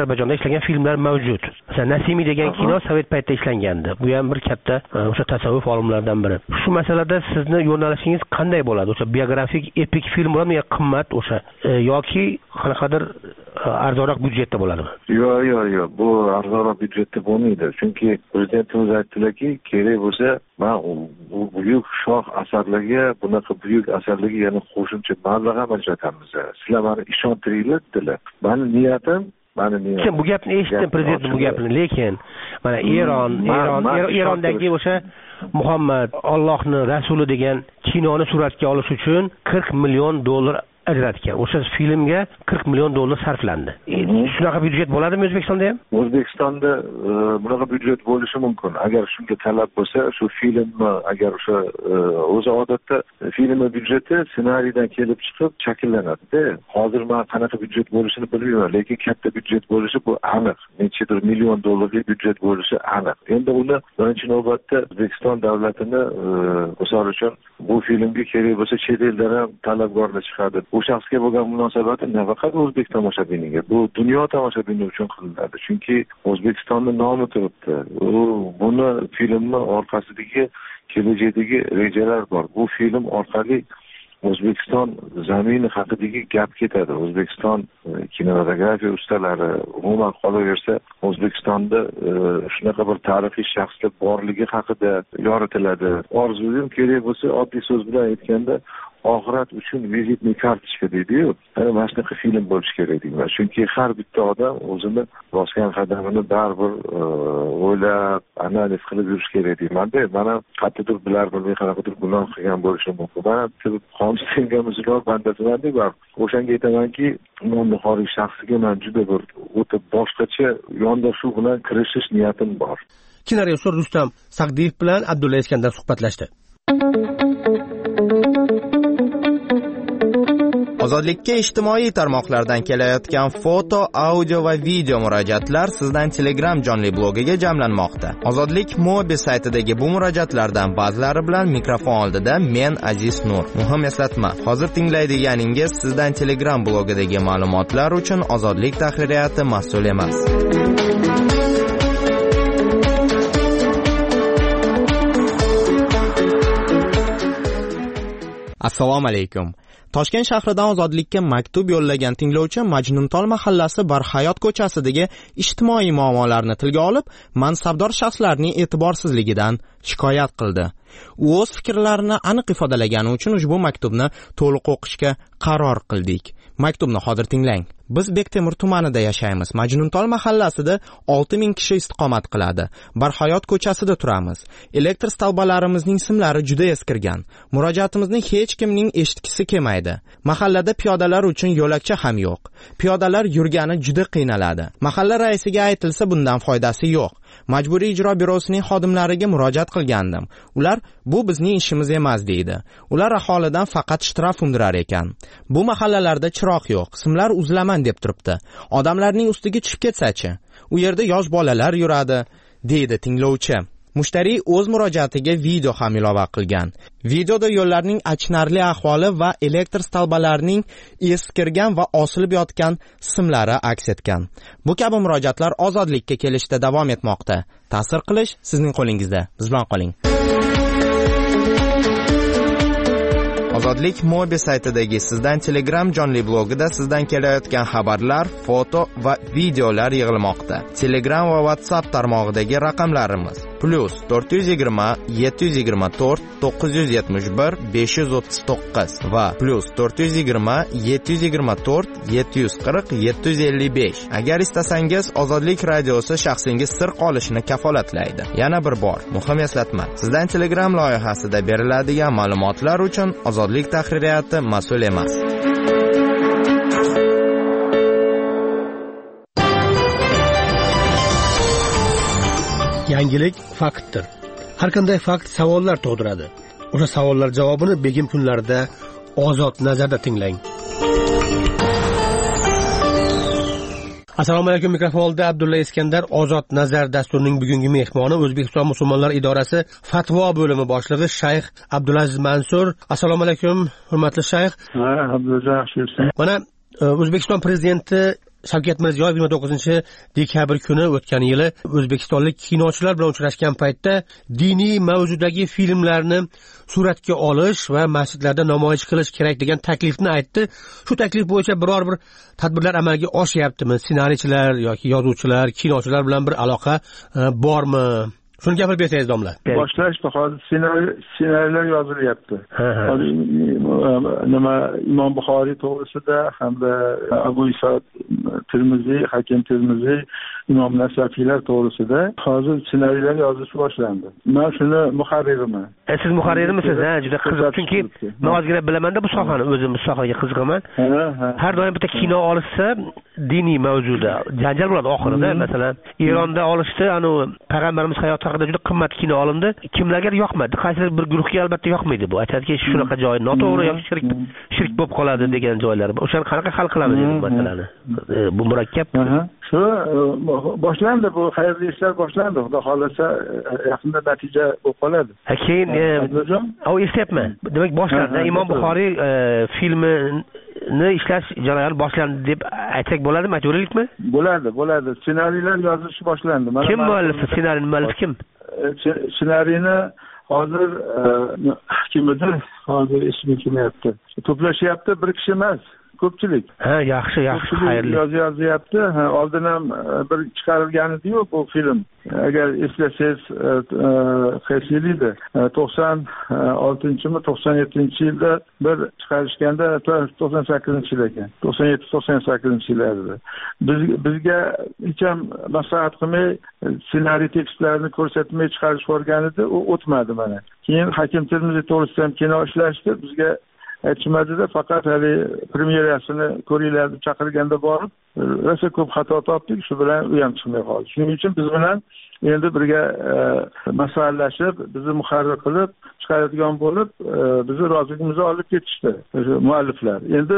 Ozarbayjonda ishlangan filmlar mavjud. Masalan, Nasimiy degan kino sovet paytida ishlangandi. Bu ham bir katta o'sha tasavvuf olimlaridan biri. Shu masalada sizni yo'nalishingiz qanday bo'ladi? O'sha biografik epik film bo'ladimi yoki qimmat o'sha yoki qanaqadir arzonroq byudjetda bo'ladimi? Yo'q, yo'q, yo'q. Bu arzonroq byudjetda bo'lmaydi. Chunki prezidentimiz aytdilarki, kerak bo'lsa, men bu buyuk shoh asarlarga, bunaqa buyuk asarlarga yana qo'shimcha mablag' ham ajratamiz. Sizlar meni ishontiringlar dedilar. Meni niyatim Kim bu gapni eshitdi prezident bu gapni, lekin mana Eron, Eron, Erondagi o'sha Muhammad Allohning rasuli degan kinoni suratga olish uchun qirq million dollar ajratgan. O'sha filmga qirq million dollar sarflandi. Shunaqa byudjet bo'ladimi O'zbekistonda ham? O'zbekistonda bunaqa byudjet bo'lishi mumkin. Agar shunga talab bo'lsa, shu filmni agar o'sha o'zi odatda filmning byudjeti ssenariydan kelib chiqib shakllanadi-da. Hozir men qanaqa byudjet bo'lishini bilmayman, lekin katta byudjet bo'lishi bu aniq. Nechadir million dollarlik byudjet bo'lishi aniq. Endi uni birinchi navbatda O'zbekiston davlatini o'sar uchun bu filmga kerak bo'lsa chet eldan ham talabgorlar chiqadi. Bu shaxsga bo'lgan munosabati nafaqat o'zbek tomoshabiniga, bu dunyo tomoshabini uchun qilinadi. Chunki O'zbekistonning nomi turibdi. U buni filmning orqasidagi kelajakdagi rejalar bor. Bu film orqali O'zbekiston zamini haqidagi gap ketadi. O'zbekiston kinematografiya ustalari umuman qolaversa, O'zbekistonda shunaqa bir tarixiy shaxslar borligi haqida yoritiladi. Orzum kerak bo'lsa, oddiy so'z bilan aytganda, oxirat uchun vizitniy kartochka deydi-yu, ana mana shunaqa film bo'lishi kerak deyman. Chunki har bitta odam o'zini bosgan qadamini baribir o'ylab, analiz qilib yurish kerak deyman-da. Mana qattiqdir bilar bilmay qanaqadir gunoh qilgan bo'lishi mumkin. Mana qonunga musulmon bandasiman deb o'shanga aytamanki, imom Buxoriy shaxsiga men juda bir o'ta boshqacha yondashuv bilan kirishish niyatim bor. Kinoreysor Rustam Saqdiyev bilan Abdulla Iskandar suhbatlashdi. Ozodlikka ijtimoiy tarmoqlardan kelayotgan foto, audio va video murojaatlar sizdan Telegram jonli blogiga jamlanmoqda. Ozodlik Mobi saytidagi bu murojaatlardan ba'zilari bilan mikrofon oldida men Aziz Nur. Muhim eslatma, hozir tinglaydiganingiz sizdan Telegram blogidagi ma'lumotlar uchun Ozodlik tahririyati mas'ul emas. Assalomu alaykum. Toshkent shahridan Ozodlikka maktub yo'llagan tinglovchi Majnuntol mahallasi Barhayot ko'chasidagi ijtimoiy muammolarni tilga olib, mansabdor shaxslarning e'tiborsizligidan shikoyat qildi. U o'z fikrlarini aniq ifodalagani uchun ushbu maktubni to'liq o'qishga qaror qildik. Maktubni hozir tinglang. Biz Bektemir tumanida yashaymiz. Majnuntol mahallasida olti ming kishi istiqomat qiladi. Barhayot ko'chasida turamiz. Elektr stolbalarimizning simlari juda eskirgan. Murojaatimizni hech kimning eshitgisi kelmaydi. Mahallada piyodalar uchun yo'lakcha ham yo'q. Piyodalar yurgani juda qiynaladi. Mahalla raisiga aytilsa bundan foydasi yo'q. Majburiy ijro byurosining xodimlariga murojaat qilgandim. Ular bu bizning ishimiz emas deydi. Ular aholidan faqat shtraf undirar ekan. Bu mahallalarda chiroq yo'q, simlar uzilaman deb turibdi. Odamlarning ustiga tushib ketsa-chi? U yerda yosh bolalar yuradi, deydi tinglovchi. Mushtariy o'z murojaatiga video ham ilova qilgan. Videoda yo'llarning achinarli ahvoli va elektr stolbalarining eskirgan va osilib yotgan simlari aks etgan. Bu kabi murojaatlar ozodlikka kelishda davom etmoqda. Ta'sir qilish sizning qo'lingizda. Biz bilan qoling. Ozodlik Mobi saytidagi sizdan Telegram jonli blogida sizdan kelayotgan xabarlar, foto va videolar yig'ilmoqda. Telegram va WhatsApp tarmog'idagi raqamlarimiz plus to'rt yuz yigirma yetti yuz yigirma to'rt to'qqiz yuz yetmish bir besh yuz o'ttiz to'qqiz va plus to'rt yuz yigirma yetti yuz yigirma to'rt yetti yuz qirq yetti yuz ellik besh. Agar istasangiz Ozodlik radiosi shaxsingiz sir qolishini kafolatlaydi. Yana bir bor muhim eslatma. Sizdan Telegram loyihasida beriladigan ma'lumotlar uchun Ozodlik tahririyati mas'ul emas. Yangilik faktdir. Har qanday fakt savollar tug'diradi. O'sha savollar javobini begim kunlarida Ozod nazarda tinglang. Assalomu alaykum, mikrofonda Abdulla Iskandar. Ozod nazar dasturining bugungi mehmoni O'zbekiston musulmonlar idorasi fatvo bo'limi boshlig'i Shayx Abdulaziz Mansur. Assalomu alaykum, hurmatli shayx. Ha, Abdulaziz, yaxshi. Mana O'zbekiston prezidenti Shavkat Mirziyoyev yigirma to'qqizinchi dekabr kuni o'tgan yili o'zbekistonlik kinochilar bilan uchrashgan paytda diniy mavzudagi filmlarni suratga olish va masjidlarda namoyish qilish kerak degan taklifni aytdi. Shu taklif bo'yicha biror bir tadbirlar amalga oshyaptimi? Ssenariychilar yoki yozuvchilar, kinochilar bilan bir aloqa bormi? Shuni gapirib bersangiz, domla. Boshlashdi, hozir ssenariylar yozilyapti. Nima Imom Buxoriy to'g'risida hamda Abu Iso Termiziy, Hakim Termiziy, Imom Nasafiylar to'g'risida hozir ssenariylar yozish boshlandi. Men shuni muharririman. E, siz muharrirmisiz? Ha, juda qiziq. Chunki men ozgina bilaman-da bu sohani, o'zim bu sohaga qiziqaman. Har doim bitta kino olishsa, diniy mavzuda janjal bo'ladi oxirida. Masalan, Eronda olishdi, anu payg'ambarimiz hayoti haqida juda qimmat kino olindi. Kimlarga yoqmadi? Qaysidir bir guruhga albatta yoqmaydi bu. Aytadiki, shunaqa joy noto'g'ri yoki shirk shirk bo'lib qoladi degan joylar. O'shani qanaqa hal qilamiz bu masalani? Bu murakkab. Shu boshlandi, bu xayrli ishlar boshlandi. Xudo xolasa yaqinda natija bo'lib qoladi. Ha, keyin o eslayapman. Demak, boshlandi. Imom Buxoriy filmini ishlash jarayoni boshlandi deb aytsak bo'ladimi? Aytaveraylikmi? Bo'ladi, bo'ladi. Ssenariylar yozish boshlandi. Kim muallifi? Ssenariyning muallifi kim? Ssenariyni hozir kim edi? Hozir ismi kelmayapti. To'plashyapti, bir kishi emas. Ko'pchilik. Ha, yaxshi, yaxshi, xayrli. Yozyapti. Ha, oldin ham bir chiqarilgan edi-yu bu film. Agar eslasangiz, qaysi yil edi? to'qson oltinchimi, to'qson yettinchi yilda bir chiqarishganda to'qson sakkizinchi yil ekan. to'qson yetti to'qson sakkizinchi yillarda. Biz bizga hech ham maslahat qilmay, ssenariy tekstlarini ko'rsatmay chiqarish o'rgan edi, u o'tmadi mana. Keyin Hakim Termiziy to'g'risida ham kino ishlashdi, bizga aytishmadida, faqat hali premyerasini ko'ringlar deb chaqirganda borib, rosa ko'p xato topdik, shu bilan u ham chiqmay qoldi. Shuning uchun biz bilan endi birga maslahatlashib, bizni muharrir qilib chiqaradigan bo'lib, bizni roziligimizni olib ketishdi mualliflar. Endi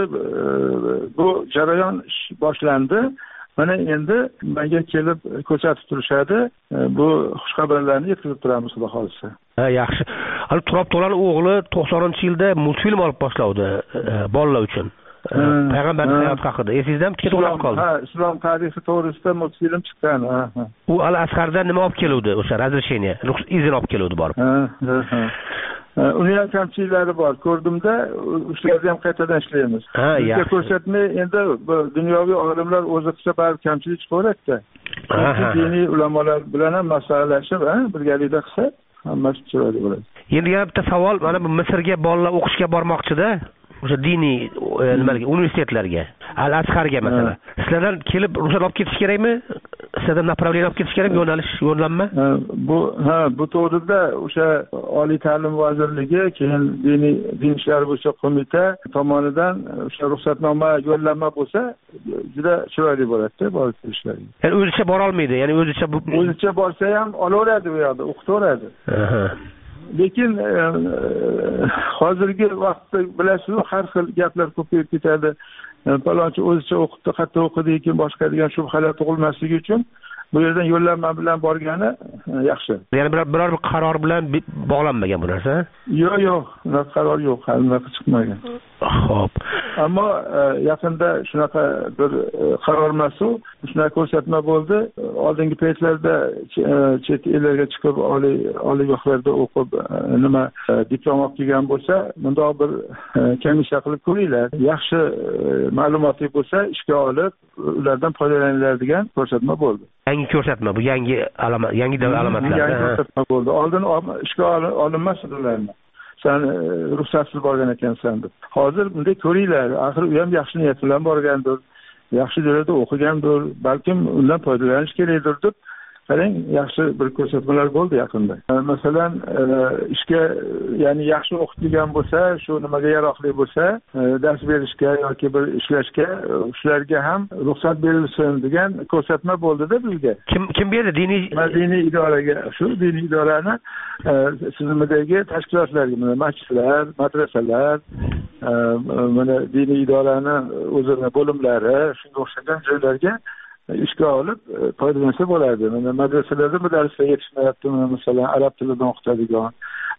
bu jarayon boshlandi. Mana endi menga kelib ko'rsatib turishadi. Bu xushxabarlarni yetkazib turamiz, xudo xolisa. Ha, yaxshi. Hali Turob To'laning o'g'li to'qsoninchi yilda multfilm olib boshlavdi bolalar uchun. Payg'ambarning hayoti haqida. Esizdami? Tikka to'lab qoldi. Ha, islom tarixi to'g'risida multfilm chiqqan. Ha, ha. U Al Asqardan nima olib keluvdi? O'sha razresheniya, izin olib keluvdi borib. Ha, ha. Uni ham kamchiliklari bor. Ko'rdimda, ularni ham qaytadan ishlaymiz. Ha, yaxshi. Ko'rsatmay, endi dunyoviy olimlar o'zi qilsa baribir kamchilik chiqaveradi-da. Diniy ulamolar bilan ham maslahatlashib, ha, birgalikda qilsa, hammasi chiroyli bo'ladi. Endi yana bitta savol, mana bu Misrga bolalar o'qishga bormoqchi-da. O'sha diniy nimalarga, universitetlarga, Al Asqarga masalan. Sizlardan kelib ruxsat olib ketish kerakmi? Sizlardan направление olib ketish kerakmi? Yo'nalish, yo'llanma? Bu ha, bu to'g'rida o'sha Oliy ta'lim vazirligi, keyin diniy din ishlari bo'yicha qo'mita tomonidan o'sha ruxsatnoma, yo'llanma bo'lsa, juda chiroyli bo'ladi-da, borib kelishlarga. Ya'ni o'zicha bora olmaydi, ya'ni o'zicha o'zicha borsa ham olaveradi bu yoqda, o'qitaveradi. Aha. Lekin hozirgi vaqtda bilasiz, har xil gaplar ko'payib ketadi. Falonchi o'zicha o'qibdi, qayerda o'qidi, keyin boshqa degan shubhalar tug'ilmasligi uchun bu yerdan yo'llanma bilan borgani yaxshi. Ya'ni biror bir qaror bilan bog'lanmagan bu narsa? Yo'q, yo'q, unaqa qaror yo'q, hali unaqa chiqmagan. Xo'p. Ammo yaqinda shunaqa bir qaror emas-u, shunaqa ko'rsatma bo'ldi. Oldingi paytlarda chet ellarga chiqib, oliy oliygohlarda o'qib, nima diplom olib kelgan bo'lsa, bundoq bir komissiya qilib ko'ringlar. Yaxshi ma'lumotli bo'lsa, ishga olib, ulardan foydalaniladigan ko'rsatma bo'ldi. Yangi ko'rsatma, bu yangi alomat, yangi alomatlar. Yangi ko'rsatma bo'ldi. Oldin ishga olinmas edilarmi? Sen ruxsatsiz borgan ekansan deb. Hozir bunday ko'ringlar, axir u ham yaxshi niyat bilan borgandir, yaxshi joyda o'qigandir, balkim undan foydalanish kerakdir deb qarang, yaxshi bir ko'rsatmalar bo'ldi yaqinda. Masalan, ishga, ya'ni yaxshi o'qitilgan bo'lsa, shu nimaga yaroqli bo'lsa, dars berishga yoki bir ishlashga, shularga ham ruxsat berilsin degan ko'rsatma bo'ldi-da bizga. Kim kim berdi? Diniy diniy idoraga, shu diniy idorani tizimidagi tashkilotlarga, mana masjidlar, madrasalar, mana diniy idorani o'zini bo'limlari, shunga o'xshagan joylarga ishga olib foydalansa bo'ladi. Mana madrasalarda bu darslar yetishmayapti, masalan, arab tilidan o'qitadigan,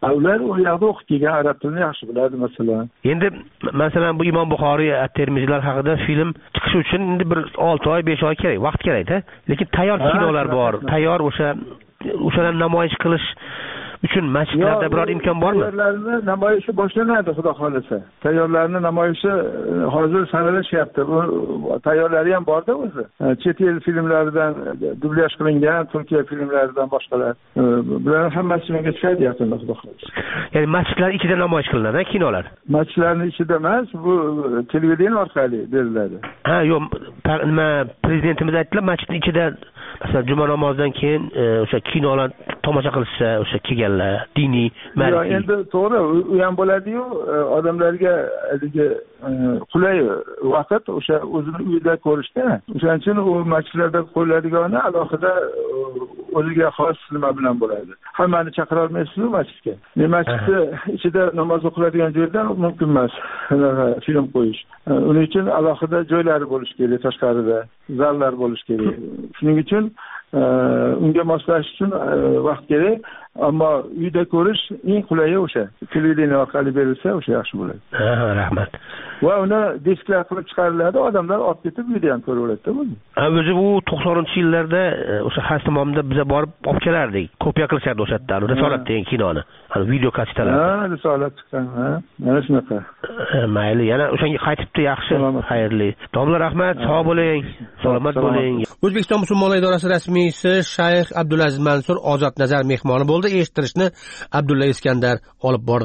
ular u yoqda o'qib kelgan, arab tilini yaxshi biladi masalan. Endi masalan bu Imom Buxoriy, At-Termiziylar haqida film chiqishi uchun endi bir olti oy, besh oy kerak, vaqt kerak-da. Lekin tayyor kinolar bor. Tayyor o'sha o'shalarni namoyish qilish uchun masjidlarda biror imkon bormi? Tayyorlarni namoyishi boshlanadi, xudo xolasa. Tayyorlarni namoyishi hozir saralashyapti. Bu tayyorlari ham bor-da o'zi. Chet el filmlaridan dublyaj qilingan, Turkiya filmlaridan boshqalar. Bular hammasi menga tushadi yaqinda, xudo xolasa. Ya'ni masjidlar ichida namoyish qilinadi, kinolar. Masjidlarning ichida emas, bu televideniya orqali beriladi. Ha, yo'q, nima prezidentimiz aytdilar, masjidning ichida masalan juma namozidan keyin o'sha kinolar tomosha qilishsa, o'sha kelganlar diniy ma'rifiy. Endi to'g'ri, u ham bo'ladi-yu, odamlarga haligi qulay vaqt o'sha o'zini uyida ko'rishda. O'shaning uchun u masjidlarda qo'yiladigani alohida o'ziga xos nima bilan bo'ladi. Hammani chaqira olmaysiz-ku masjidga. Masjidni ichida namoz o'qiladigan joyda mumkin emas film qo'yish. Uning uchun alohida joylari bo'lishi kerak, tashqarida zallar bo'lishi kerak. Shuning uchun unga moslashish uchun vaqt kerak, ammo uyda ko'rish eng qulayi o'sha. Televideniya orqali berilsa o'sha yaxshi bo'ladi. Ha, rahmat. Va uni disklar qilib chiqariladi, odamlar olib ketib uyda ham ko'raveradi buni. Ha, o'zi bu to'qsoninchi yillarda o'sha Hastimomda biza borib olib kelardik. Kopiya qilishardi o'sha yerda, risolat degan kinoni. Hani video kasetalar. Ha, risolat chiqqan, ha. Mana shunaqa. Mayli, yana o'shanga qaytibdi, yaxshi, xayrli. Domla rahmat, sog' bo'ling, salomat bo'ling. O'zbekiston musulmonlar idorasi rasmiysi Shayx Abdulaziz Mansur Ozod Nazar mehmoni bo'ldi. Eshittirishni Abdulla Iskandar olib bordi.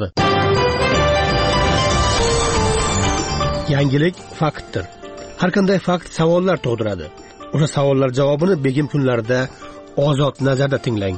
Yangilik faktdir. Har qanday fakt savollar tug'diradi. O'sha savollar javobini begim kunlarida Ozod Nazarda tinglang.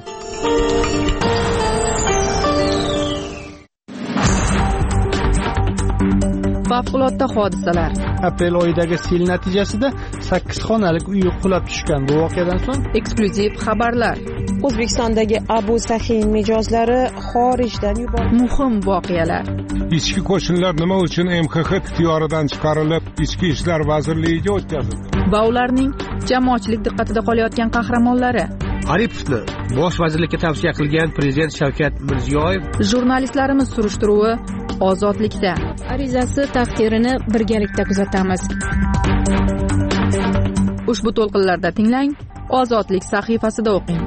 Favqulodda hodisalar. Aprel oyidagi sel natijasida sakkiz xonalik uy qulab tushgan. Bu voqeadan so'ng eksklyuziv xabarlar. O'zbekistondagi Abu Sahin mijozlari xorijdan yuborildi. Muhim voqealar. Ichki qo'shinlar nima uchun M X X ixtiyoridan chiqarilib, Ichki ishlar vazirligiga o'tkazildi? Va ularning jamoatchilik diqqatida qolayotgan qahramonlari. Aripovni bosh vazirlikka tavsiya qilgan prezident Shavkat Mirziyoyev. Jurnalistlarimiz surishtiruvi ozodlikda. Arizasi taqdirini birgalikda kuzatamiz. Ushbu to'lqinlarda tinglang, Ozodlik sahifasida o'qing.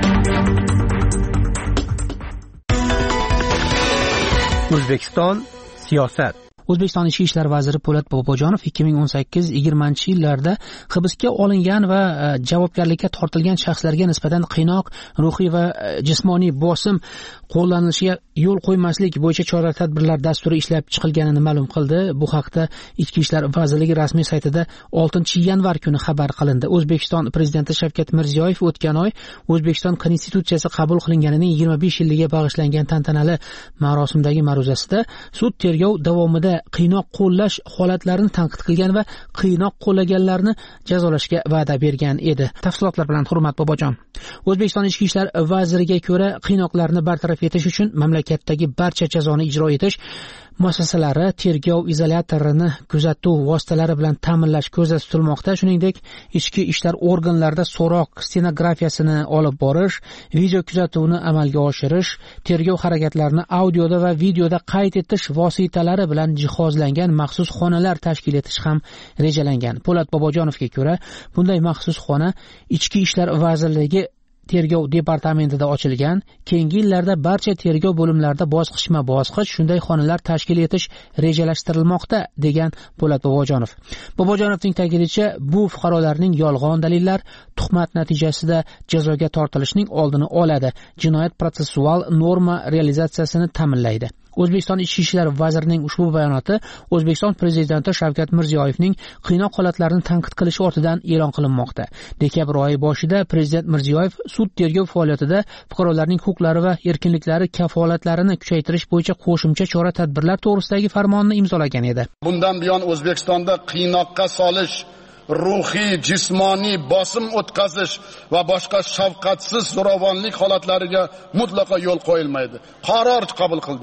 O'zbekiston siyosat. O'zbekiston Ichki ishlar vaziri Po'lat Bobojonov ikki ming o'n sakkiz yigirmanchi yillarda hibsga olingan va javobgarlikka tortilgan shaxslarga nisbatan qiynoq, ruhiy va jismoniy bosim qo'llanilishiga yo'l qo'ymaslik bo'yicha chora-tadbirlar dasturi ishlab chiqilganini ma'lum qildi. Bu haqda Ichki ishlar vazirligi rasmiy saytida oltinchi yanvar kuni xabar qilindi. O'zbekiston prezidenti Shavkat Mirziyoyev o'tgan oy O'zbekiston konstitutsiyasi qabul qilinganining yigirma besh yilligiga bag'ishlangan tantanali marosimdagi ma'ruzasida sud tergov davomida qiynoq qo'llash holatlarini tanqid qilgan va qiynoq qo'llaganlarni jazolashga va'da bergan edi. Tafsilotlar bilan Hurmat Bobojon. O'zbekiston Ichki ishlar vaziriga ko'ra qiynoqlarni bartaraf etish uchun mamlakatdagi barcha jazoni ijro etish muassasalari tergov izolyatorini kuzatuv vositalari bilan ta'minlash ko'zda tutilmoqda. Shuningdek, ichki ishlar organlarida so'roq stenografiyasini olib borish, video kuzatuvni amalga oshirish, tergov harakatlarini audioda va videoda qayd etish vositalari bilan jihozlangan maxsus xonalar tashkil etish ham rejalangan. Po'lat Bobojonovga ko'ra, bunday maxsus xona Ichki ishlar vazirligi tergov departamentida ochilgan. Keyingi yillarda barcha tergov bo'limlarida bosqichma-bosqich shunday xonalar tashkil etish rejalashtirilmoqda, degan Po'lat Bobojonov. Bobojonovning ta'kidlashicha, bu fuqarolarning yolg'on dalillar, tuhmat natijasida jazoga tortilishning oldini oladi, jinoyat protsessual norma realizatsiyasini ta'minlaydi. O'zbekiston Ichki ishlar vazirining ushbu bayonoti O'zbekiston prezidenti Shavkat Mirziyoyevning qiynoq holatlarini tanqid qilishi ortidan e'lon qilinmoqda. Dekabr oyi boshida prezident Mirziyoyev sud tergov faoliyatida fuqarolarning huquqlari va erkinliklari kafolatlarini kuchaytirish bo'yicha qo'shimcha chora-tadbirlar to'g'risidagi farmonni imzolagan edi. Bundan buyon O'zbekistonda qiynoqqa solish, ruhiy, jismoniy bosim o'tkazish va boshqa shafqatsiz zo'ravonlik holatlariga mutlaqo yo'l qo'yilmaydi. Qaror qabul qildik.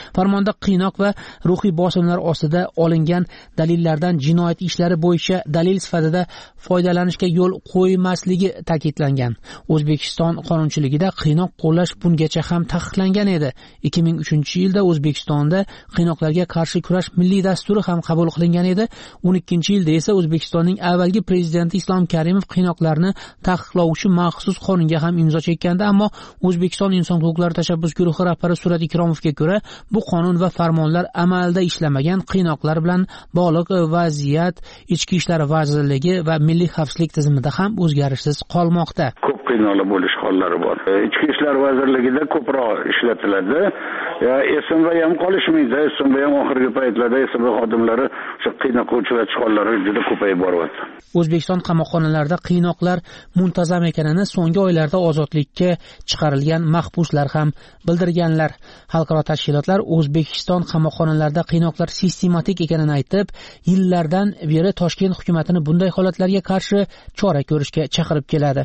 Farmonda qiynoq va ruhiy bosimlar ostida olingan dalillardan jinoyat ishlari bo'yicha dalil sifatida foydalanishga yo'l qo'ymasligi ta'kidlangan. O'zbekiston qonunchiligida qiynoq qo'llash bungacha ham taqiqlangan edi. ikki ming uchinchi yilda O'zbekistonda qiynoqlarga qarshi kurash milliy dasturi ham qabul qilingan edi. o'n ikkinchi yilda esa O'zbekistonning avvalgi prezidenti Islom Karimov qiynoqlarni taqiqlovchi maxsus qonunga ham imzo chekkandi, ammo O'zbekiston inson huquqlari tashabbus guruhi rahbari Surat Ikromovga ko'ra, bu qonun va farmonlar amalda ishlamagan. Qiynoqlar bilan bog'liq vaziyat Ichki ishlar vazirligi va milliy xavfsizlik tizimida ham o'zgarishsiz qolmoqda. Ko'p qiynoqlar bo'lish hollari bor. Ichki ishlar vazirligida ko'proq ishlatiladi. S M V ham qolishmaydi. S M V ham oxirgi paytlarda S M V xodimlari shu qiynoqqa uchratish hollari juda ko'payib boryapti. O'zbekiston qamoqxonalarida qiynoqlar muntazam ekanini so'nggi oylarda ozodlikka chiqarilgan mahbuslar ham bildirganlar. Xalqaro tashkilotlar O'zbekiston qamoqxonalarida qiynoqlar sistematik ekanini aytib, yillardan beri Toshkent hukumatini bunday holatlarga qarshi chora ko'rishga chaqirib keladi.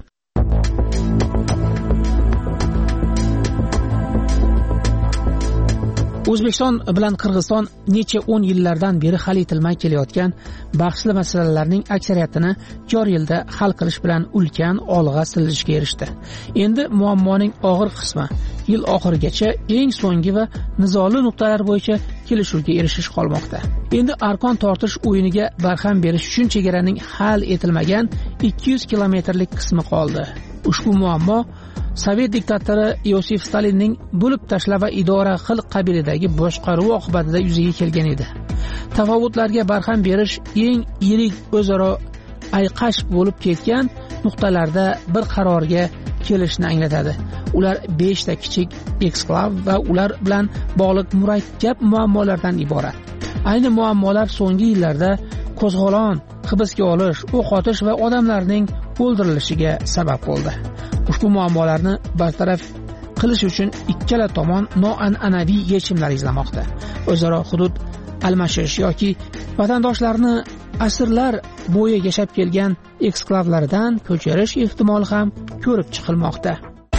O'zbekiston bilan Qirg'iziston necha o'n yillardan beri hal etilmay kelayotgan bahsli masalalarning aksariyatini joriy yilda hal qilish bilan ulkan olg'a siljishga erishdi. Endi muammoning og'ir qismi yil oxirigacha eng so'nggi va nizoli nuqtalar bo'yicha kelishuvga erishish qolmoqda. Endi arqon tortish o'yiniga barham berish uchun chegaraning hal etilmagan ikki yuz kilometrlik qismi qoldi. Ushbu muammo Sovet diktatori Yosif Stalinning bo'lib tashla va idora qil qabilidagi boshqaruvi oqibatida yuzaga kelgan edi. Tafovutlarga barham berish eng yirik o'zaro ayqash bo'lib ketgan nuqtalarda bir qarorga kelishni anglatadi. Ular besh ta kichik eksklav va ular bilan bog'liq murakkab muammolardan iborat. Ayni muammolar so'nggi yillarda qo'zg'olon, hibsga olish, o'q otish va odamlarning o'ldirilishiga sabab bo'ldi. Ushbu muammolarni bartaraf qilish uchun ikkala tomon noan'anaviy yechimlar izlamoqda. O'zaro hudud almashish yoki vatandoshlarni asrlar bo'yi yashab kelgan eksklavlardan ko'chirish ehtimoli ham ko'rib chiqilmoqda.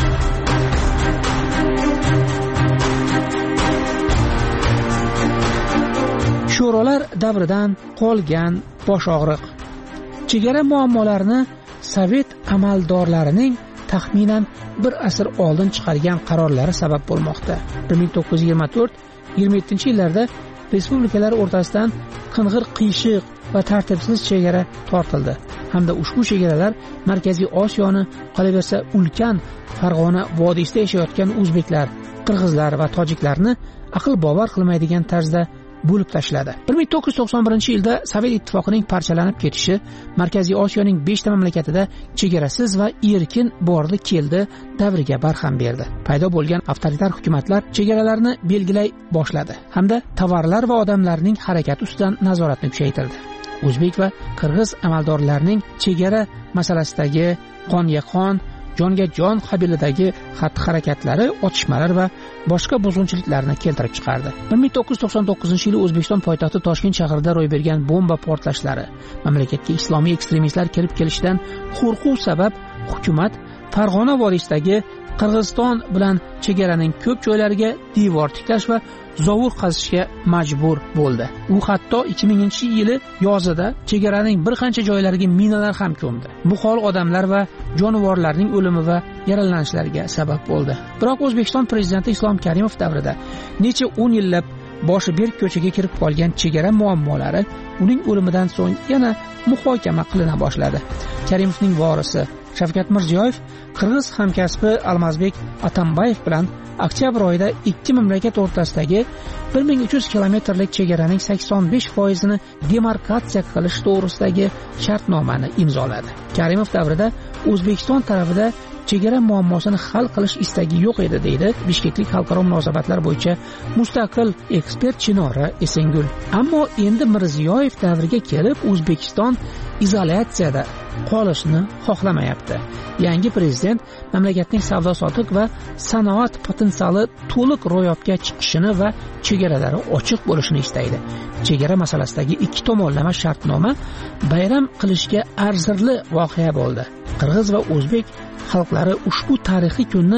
Sho'rolar davridan qolgan bosh og'riq. Chegara muammolarini Sovet amaldorlarining taxminan bir asr oldin chiqargan qarorlari sabab bo'lmoqda. bir ming to'qqiz yuz yigirma to'rt yigirma yettinchi yillarda respublikalar o'rtasidan qing'ir qiyshiq va tartibsiz chegara tortildi hamda ushbu chegaralar Markaziy Osiyoni, qolaversa ulkan Farg'ona vodiysida yashayotgan o'zbeklar, qirg'izlar va tojiklarni aql bovar qilmaydigan tarzda bo'lib tashladi. bir ming to'qqiz yuz to'qson birinchi yilda Sovet ittifoqining parchalanib ketishi Markaziy Osiyoning besh ta mamlakatida chegarasiz va erkin bordi keldi davriga barham berdi. Paydo bo'lgan avtoritar hukumatlar chegaralarni belgilay boshladi hamda tovarlar va odamlarning harakati ustidan nazoratni kuchaytirdi. O'zbek va qirg'iz amaldorlarining chegara masalasidagi qonga qon, jonga jon qabilidagi xatti-harakatlari, otishmalar va boshqa buzg'unchiliklarni keltirib chiqardi. bir ming to'qqiz yuz to'qson to'qqizinchi yili O'zbekiston poytaxti Toshkent shahrida ro'y bergan bomba portlashlari, mamlakatga islomiy ekstremistlar kelib kelishidan qo'rquv sabab hukumat Farg'ona vodiysidagi Qirg'iziston bilan chegaraning ko'p joylariga devor tiklash va zovur qazishga majbur bo'ldi. U hatto ikki minginchi yili yozida chegaraning bir qancha joylariga minalar ham ko'mdi. Bu hol odamlar va jonivorlarning o'limi va yaralanishlariga sabab bo'ldi. Biroq O'zbekiston prezidenti Islom Karimov davrida necha o'n yillab boshi berk ko'chaga kirib qolgan chegara muammolari uning o'limidan so'ng yana muhokama qilina boshladi. Karimovning vorisi Shavkat Mirziyoyev qirg'iz hamkasbi Almazbek Atambayev bilan oktyabr oyida ikki mamlakat o'rtasidagi bir ming uch yuz kilometrlik chegaraning sakson besh foizini demarkatsiya qilish to'g'risidagi shartnomani imzoladi. Karimov davrida O'zbekiston tarafida chegara muammosini hal qilish istagi yo'q edi, deydi Bishkeklik xalqaro munosabatlar bo'yicha mustaqil ekspert Chinora Esengul. Ammo endi Mirziyoyev davriga kelib O'zbekiston izolyatsiyada qolishni xohlamayapti. Yangi prezident mamlakatning savdo-sotiq va sanoat potensiali to'liq ro'yobga chiqishini va chegaralari ochiq bo'lishini istaydi. Chegara masalasidagi ikki tomonlama shartnoma bayram qilishga arzirli voqea bo'ldi. Qirg'iz va o'zbek xalqlari ushbu tarixiy kunni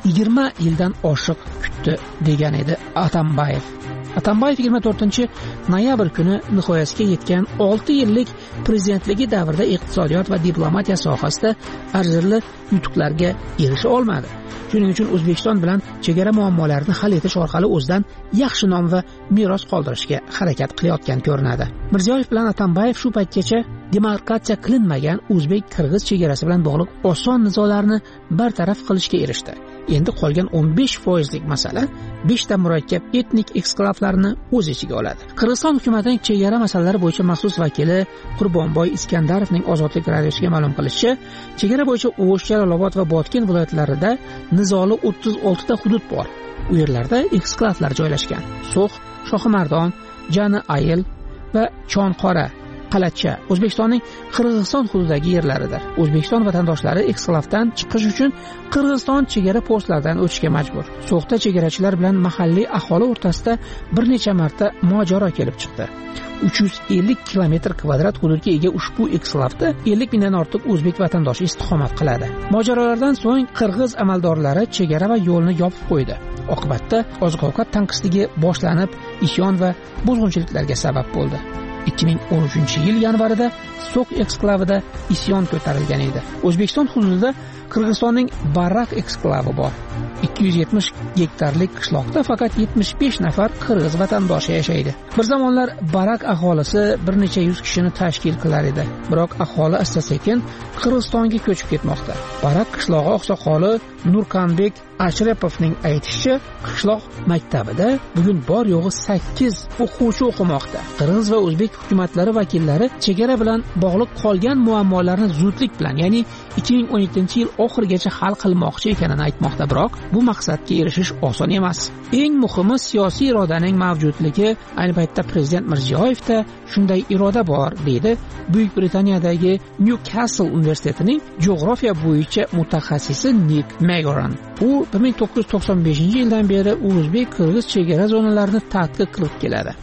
yigirma yildan oshiq kutdi degan edi Atambayev. Atambayev yigirma to'rtinchi noyabr kuni nihoyasiga yetgan olti yillik prezidentligi davrida iqtisodiyot va diplomatiya sohasida arzirli yutuqlarga erisha olmadi. Shuning uchun O'zbekiston bilan chegara muammolarini hal etish orqali o'zidan yaxshi nom va meros qoldirishga harakat qilayotgan ko'rinadi. Mirziyoyev bilan Atambayev shu paytgacha demarkatsiya qilinmagan o'zbek-qirg'iz chegarasi bilan bog'liq oson nizolarni bartaraf qilishga erishdi. Endi qolgan o'n besh foizlik masala beshta murakkab etnik eksklavlarni o'z ichiga oladi. Qirg'iziston hukumatining chegara masalalari bo'yicha maxsus vakili Qurbonboy Iskandarovning Ozodlik radiosiga ma'lum qilishicha, chegara bo'yicha O'sh, Jalolobod va Botken viloyatlarida nizoli o'ttiz olti ta hudud bor. U yerlarda eksklavlar joylashgan. So'x, Shohimardon, Jani Ayil va Chonqora Qalatcha O'zbekistonning Qirg'iziston hududidagi yerlaridir. O'zbekiston vatandoshlari eksklavdan chiqish uchun Qirg'iziston chegara postlaridan o'tishga majbur. So'xda chegarachilar bilan mahalliy aholi o'rtasida bir necha marta mojaro kelib chiqdi. uch yuz ellik kilometr kvadrat hududga ega ushbu eksklavda ellik mingdan ortiq o'zbek vatandoshi istiqomat qiladi. Mojarolardan so'ng qirg'iz amaldorlari chegara va yo'lni yopib qo'ydi. Oqibatda oziq-ovqat tanqisligi boshlanib, isyon va buzg'unchiliklarga sabab bo'ldi. ikki ming o'n uchinchi yil yanvarida So'x eksklavida isyon ko'tarilgan edi. O'zbekiston hududida Qirg'izistonning Barak eksklavi bor. ikki yuz yetmish gektarlik qishloqda faqat yetmish besh nafar qirg'iz vatandoshi yashaydi. Bir zamonlar Barak aholisi bir necha yuz kishini tashkil qilar edi. Biroq aholi asta-sekin Qirg'izistonga ko'chib ketmoqda. Barak qishlog'i oqsoqoli Nurkanbek Ashrapovning aytishicha, qishloq maktabida bugun bor yo'g'i sakkiz o'quvchi o'qimoqda. Qirg'iz va o'zbek hukumatlari vakillari chegara bilan bog'liq qolgan muammolarni zudlik bilan, ya'ni ikki ming o'n yettinchi yil oxirigacha hal qilmoqchi ekanini aytmoqda, biroq bu maqsadga erishish oson emas. Eng muhimi siyosiy irodaning mavjudligi. Ayni paytda prezident Mirziyoyevda shunday iroda bor, deydi Buyuk Britaniyadagi Newcastle universitetining geografiya bo'yicha mutaxassisi Nick Magoran. U bir ming to'qqiz yuz to'qson beshinchi yildan beri o'zbek-qirg'iz chegara zonalarini tadqiq qilib keladi.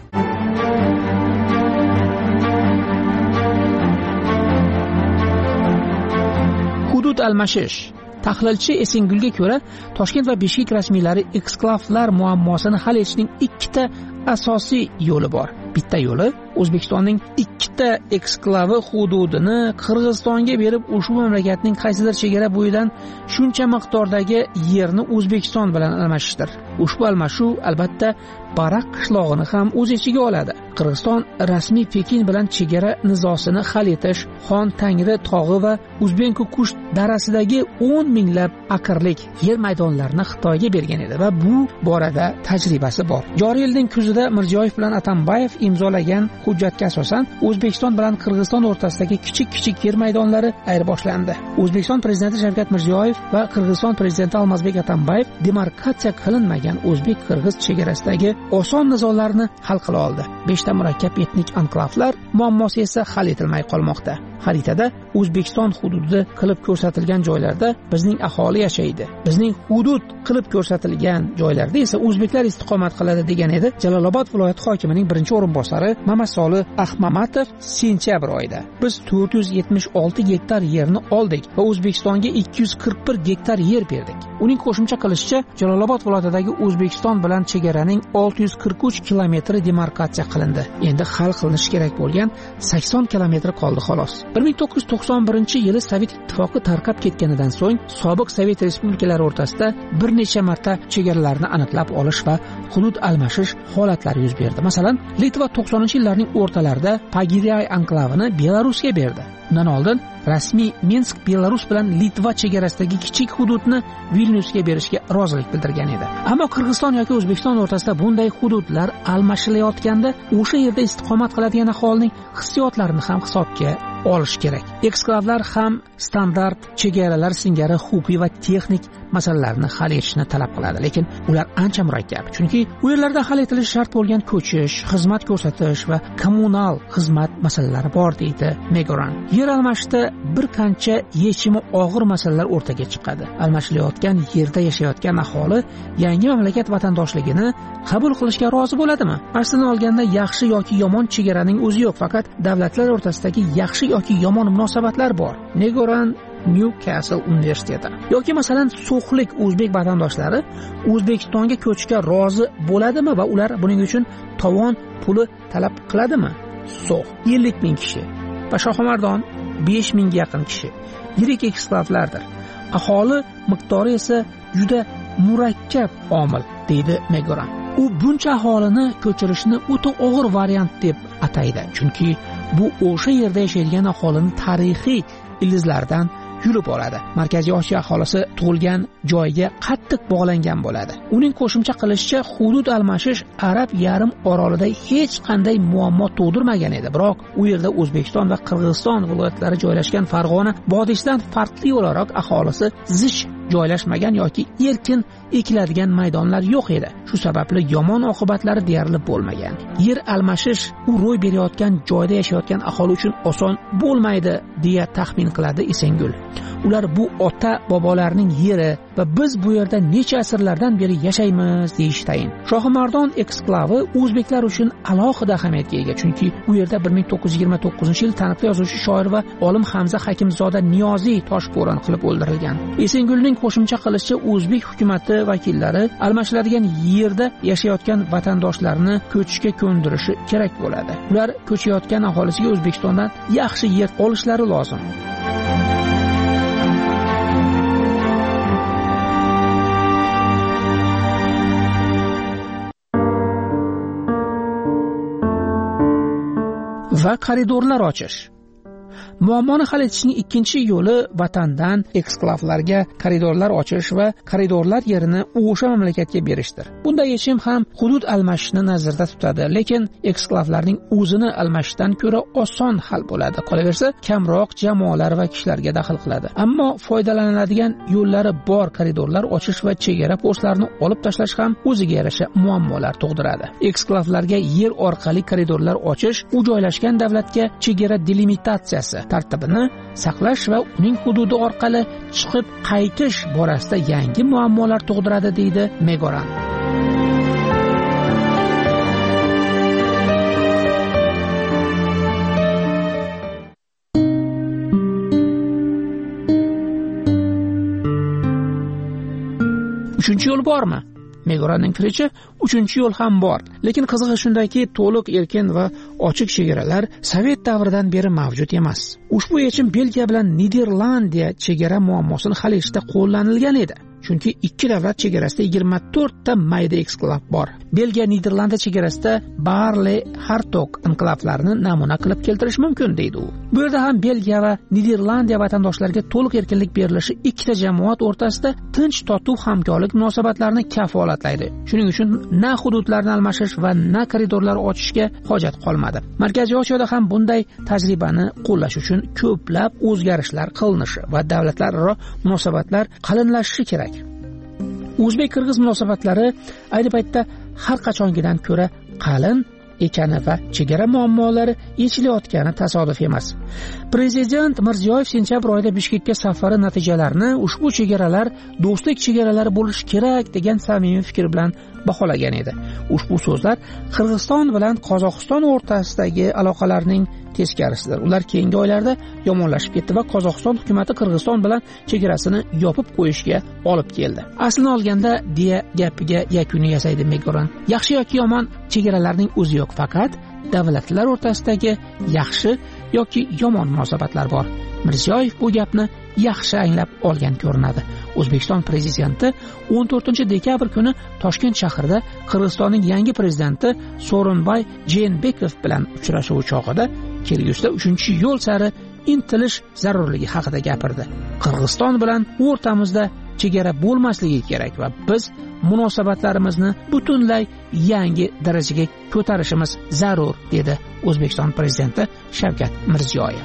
Hudud almashish. Tahlilchi Esingulga ko'ra, Toshkent va Beshkek rasmiylari eksklavlar muammosini hal etishning ikkita asosiy yo'li bor. Bitta yo'li O'zbekistonning ikkita eksklavi hududini Qirg'izistonga berib, ushbu mamlakatning qaysidir chegara bo'yidan shuncha miqdordagi yerni O'zbekiston bilan almashishdir. Ushbu almashuv albatta Barak qishlog'ini ham o'z ichiga oladi. Qirg'iziston rasmiy Pekin bilan chegara nizosini hal etish, Xon Tangri tog'i va Uzbenkukush darasidagi o'n minglab akrlik yer maydonlarini Xitoyga bergan edi va bu borada tajribasi bor. Joriy yilning kuzida Mirziyoyev bilan Atambayev imzolagan hujjatga asosan O'zbekiston bilan Qirg'iziston o'rtasidagi kichik-kichik yer maydonlari ayirboshlanadi. O'zbekiston prezidenti Shavkat Mirziyoyev va Qirg'iziston prezidenti Almazbek Atambayev demarkatsiya qilinmagan o'zbek-qirg'iz chegarasidagi oson nizolarni hal qila oldi. beshta murakkab etnik anklavlar muammosi esa hal etilmay qolmoqda. Xaritada O'zbekiston hududi qilib ko'rsatilgan joylarda bizning aholi yashaydi. Bizning hudud qilib ko'rsatilgan joylarda esa o'zbeklar istiqomat qiladi degan edi Jalolobod viloyati hokimining birinchi o'rinbosari Mamasoli Ahmamatov sentyabr oyida. Biz to'rt yuz yetmish olti gektar yerni oldik va O'zbekistonga ikki yuz qirq bir gektar yer berdik. Uning qo'shimcha qilishicha, Jalolobod viloyatidagi O'zbekiston bilan chegaraning olti yuz qirq uch kilometri demarkatsiya qilindi. Endi hal qilinishi kerak bo'lgan sakson kilometr qoldi xolos. bir ming to'qqiz yuz to'qson birinchi yili Sovet ittifoqi tarqab ketganidan so'ng sobiq Sovet respublikalari o'rtasida bir necha marta chegaralarni aniqlab olish va hudud almashish holatlari yuz berdi. Masalan, Litva to'qsoninchi yillarning o'rtalarida Pagiriay anklavini Belarusga berdi. Undan oldin rasmiy Minsk Belarus bilan Litva chegarasidagi kichik hududni Vilnyusga berishga rozilik bildirgan edi. Ammo Qirg'iziston yoki O'zbekiston o'rtasida bunday hududlar almashilayotganda o'sha yerda istiqomat qiladigan aholining hissiyotlarini ham hisobga olish kerak. Eksklavlar ham standart chegaralar singari huquqiy va texnik masalalarni hal etishni talab qiladi, lekin ular ancha murakkab. Chunki u yerlarda hal etilishi shart bo'lgan ko'chish, xizmat ko'rsatish va kommunal xizmat masalalari bor, deydi Megoran. Yer almashishda bir qancha yechimi og'ir masalalar o'rtaga chiqadi. Almashilayotgan yerda yashayotgan aholi yangi mamlakat vatandoshligini qabul qilishga rozi bo'ladimi? Aslini olganda yaxshi yoki yomon chegaraning o'zi yo'q, faqat davlatlar o'rtasidagi yaxshi yoki yomon munosabatlar bor. Megoran Newcastle universiteti. Yoki masalan so'xlik o'zbek vatandoshlar O'zbekistonga ko'chishga rozi bo'ladimi va ular buning uchun tovon puli talab qiladimi? So'x ellik ming kishi va Shohimardon besh mingga yaqin kishi yirik eksklavlardir. Aholi miqdori esa juda murakkab omil, deydi Megoran. U buncha aholini ko'chirishni o'ta og'ir variant deb ataydi, chunki bu o'sha yerda yashaydigan aholining tarixiy ildizlaridan yulib oladi. Markaziy Osiyo aholisi tug'ilgan joyga qattiq bog'langan bo'ladi. Uning qo'shimcha qilishicha, hudud almashish Arab yarim orolida hech qanday muammo tug'dirmagan edi. Biroq u yerda O'zbekiston va Qirg'iziston viloyatlari joylashgan Farg'ona vodiysidan farqli o'laroq aholisi zich joylashmagan yoki erkin ekiladigan maydonlar yo'q edi. Shu sababli yomon oqibatlari deyarli bo'lmagan. Yer almashish u ro'y berayotgan joyda yashayotgan aholi uchun oson bo'lmaydi, deya taxmin qiladi Esengul. Ular bu ota bobolarning yeri va biz bu yerda necha asrlardan beri yashaymiz deyishtayin. Shohimardon eksklavi o'zbeklar uchun alohida ahamiyatga ega, chunki u yerda bir ming to'qqiz yuz yigirma to'qqizinchi yil taniqli yozuvchi, shoir va olim Hamza Hakimzoda Niyoziy toshbo'ron qilib o'ldirilgan. Esengulning qo'shimcha qilishicha, o'zbek hukumatı vakillari almashiladigan yerda yashayotgan vatandoshlarni ko'chishga ko'ndirishi kerak bo'ladi. Ular ko'chayotgan aholisiga O'zbekistondan yaxshi yer olishlari lozim. Va koridorlar ochish. Muammoni hal etishning ikkinchi yo'li vatandan eksklavlarga koridorlar ochish va koridorlar yerini o'sha mamlakatga berishdir. Bunday yechim ham hudud almashishni nazarda tutadi, lekin eksklavlarning o'zini almashishdan ko'ra oson hal bo'ladi. Qolaversa, kamroq jamoalar va kishilarga daxl qiladi. Ammo foydalaniladigan yo'llari bor koridorlar ochish va chegara postlarini olib tashlash ham o'ziga yarasha muammolar tug'diradi. Eksklavlarga yer orqali koridorlar ochish u joylashgan davlatga chegara delimitatsiyasi tartibini saqlash va uning hududi orqali chiqib qaytish borasida yangi muammolar tug'diradi, deydi Megoran. Uchinchi yo'l bormi? Megoranning fikricha, uchinchi yo'l ham bor. Lekin qizig'i shundaki, to'liq erkin va ochiq chegaralar Sovet davridan beri mavjud emas. Ushbu yechim Belgiya bilan Niderlandiya chegara muammosini hal etishda qo'llanilgan edi. Chunki ikki davlat chegarasida yigirma to'rtta mayda eksklav bor. Belgiya Niderlandiya chegarasida Barle Hartog inklavlarini namuna qilib keltirish mumkin, deydi u. Bu yerda ham Belgiya va Niderlandiya vatandoshlariga to'liq erkinlik berilishi ikkita jamoat o'rtasida tinch totuv hamkorlik munosabatlarini kafolatlaydi. Shuning uchun na hududlarni almashish va na koridorlar ochishga hojat qolmadi. Markaziy Osiyoda ham bunday tajribani qo'llash uchun ko'plab o'zgarishlar qilinishi va davlatlararo munosabatlar qalinlashishi kerak. O'zbek-qirg'iz munosabatlari ayni paytda har qachongidan ko'ra qalin ekani va chegara muammolari yechilayotgani tasodif emas. Prezident Mirziyoyev sentabr oyida Bishkekka safari natijalarini ushbu chegaralar do'stlik chegaralari bo'lishi kerak degan samimiy fikr bilan baholagan edi. Ushbu so'zlar Qirg'iziston bilan Qozog'iston o'rtasidagi aloqalarning teskarisidir. Ular keyingi oylarda yomonlashib ketdi va Qozog'iston hukumatı Qirg'iziston bilan chegarasini yopib qo'yishga olib keldi. Aslini olganda, deya gapiga yakuni yasaydi Megoran. Yaxshi yoki yomon chegaralarning o'zi yo'q, faqat davlatlar o'rtasidagi yaxshi yoki yomon munosabatlar bor. Mirziyoyev bu gapni yaxshi anglab olgan ko'rinadi. O'zbekiston prezidenti o'n to'rtinchi dekabr kuni Toshkent shahrida Qirg'izistonning yangi prezidenti Sooronbay Jeenbekov bilan uchrashuv chog'ida kelgusida uchinchi yo'l sari intilish zarurligi haqida gapirdi. Qirg'iziston bilan o'rtamizda chegara bo'lmasligi kerak va biz munosabatlarimizni butunlay yangi darajaga ko'tarishimiz zarur, dedi O'zbekiston prezidenti Shavkat Mirziyoyev.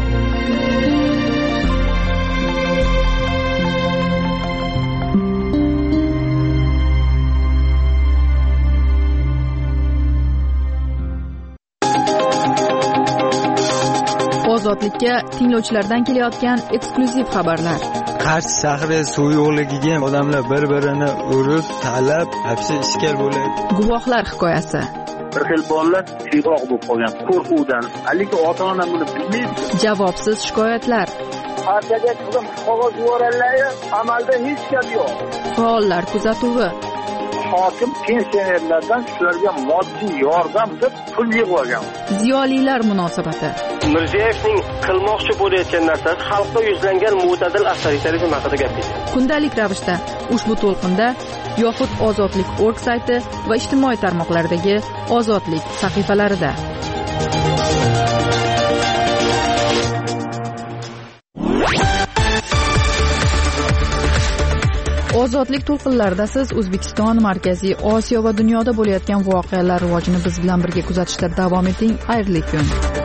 Ozodlikka tinglovchilardan kelayotgan eksklyuziv xabarlar. Qarshi shahri suv yo'qligiga odamlar bir-birini urib, talab, hapsi ishkal bo'ladi. Guvohlar hikoyasi. Bir xil bolalar siyg'oq bo'lib qolgan qo'rquvdan, lekin ota-ona buni bilmaydi. Javobsiz shikoyatlar. partiyaga chiqib qog'oz yuborganlar, amalda hech gap yo'q. Faollar kuzatuvi. Hokim pensionerlardan shularga moddiy yordam deb pul yig'ib olgan. Ziyolilar munosabati. Mirziyoyevning qilmoqchi bo'layotgan narsasi xalqqa yuzlangan mo'tadil avtoritarizm haqida gapirdi. Kundalik ravishda ushbu to'lqinda yoxud ozodlik nokta org sayti va ijtimoiy tarmoqlardagi ozodlik sahifalarida. Ozodlik to'lqinlarida siz O'zbekiston, Markaziy Osiyo va dunyoda bo'layotgan voqealar rivojini biz bilan birga kuzatishda davom eting. Xayrli kun.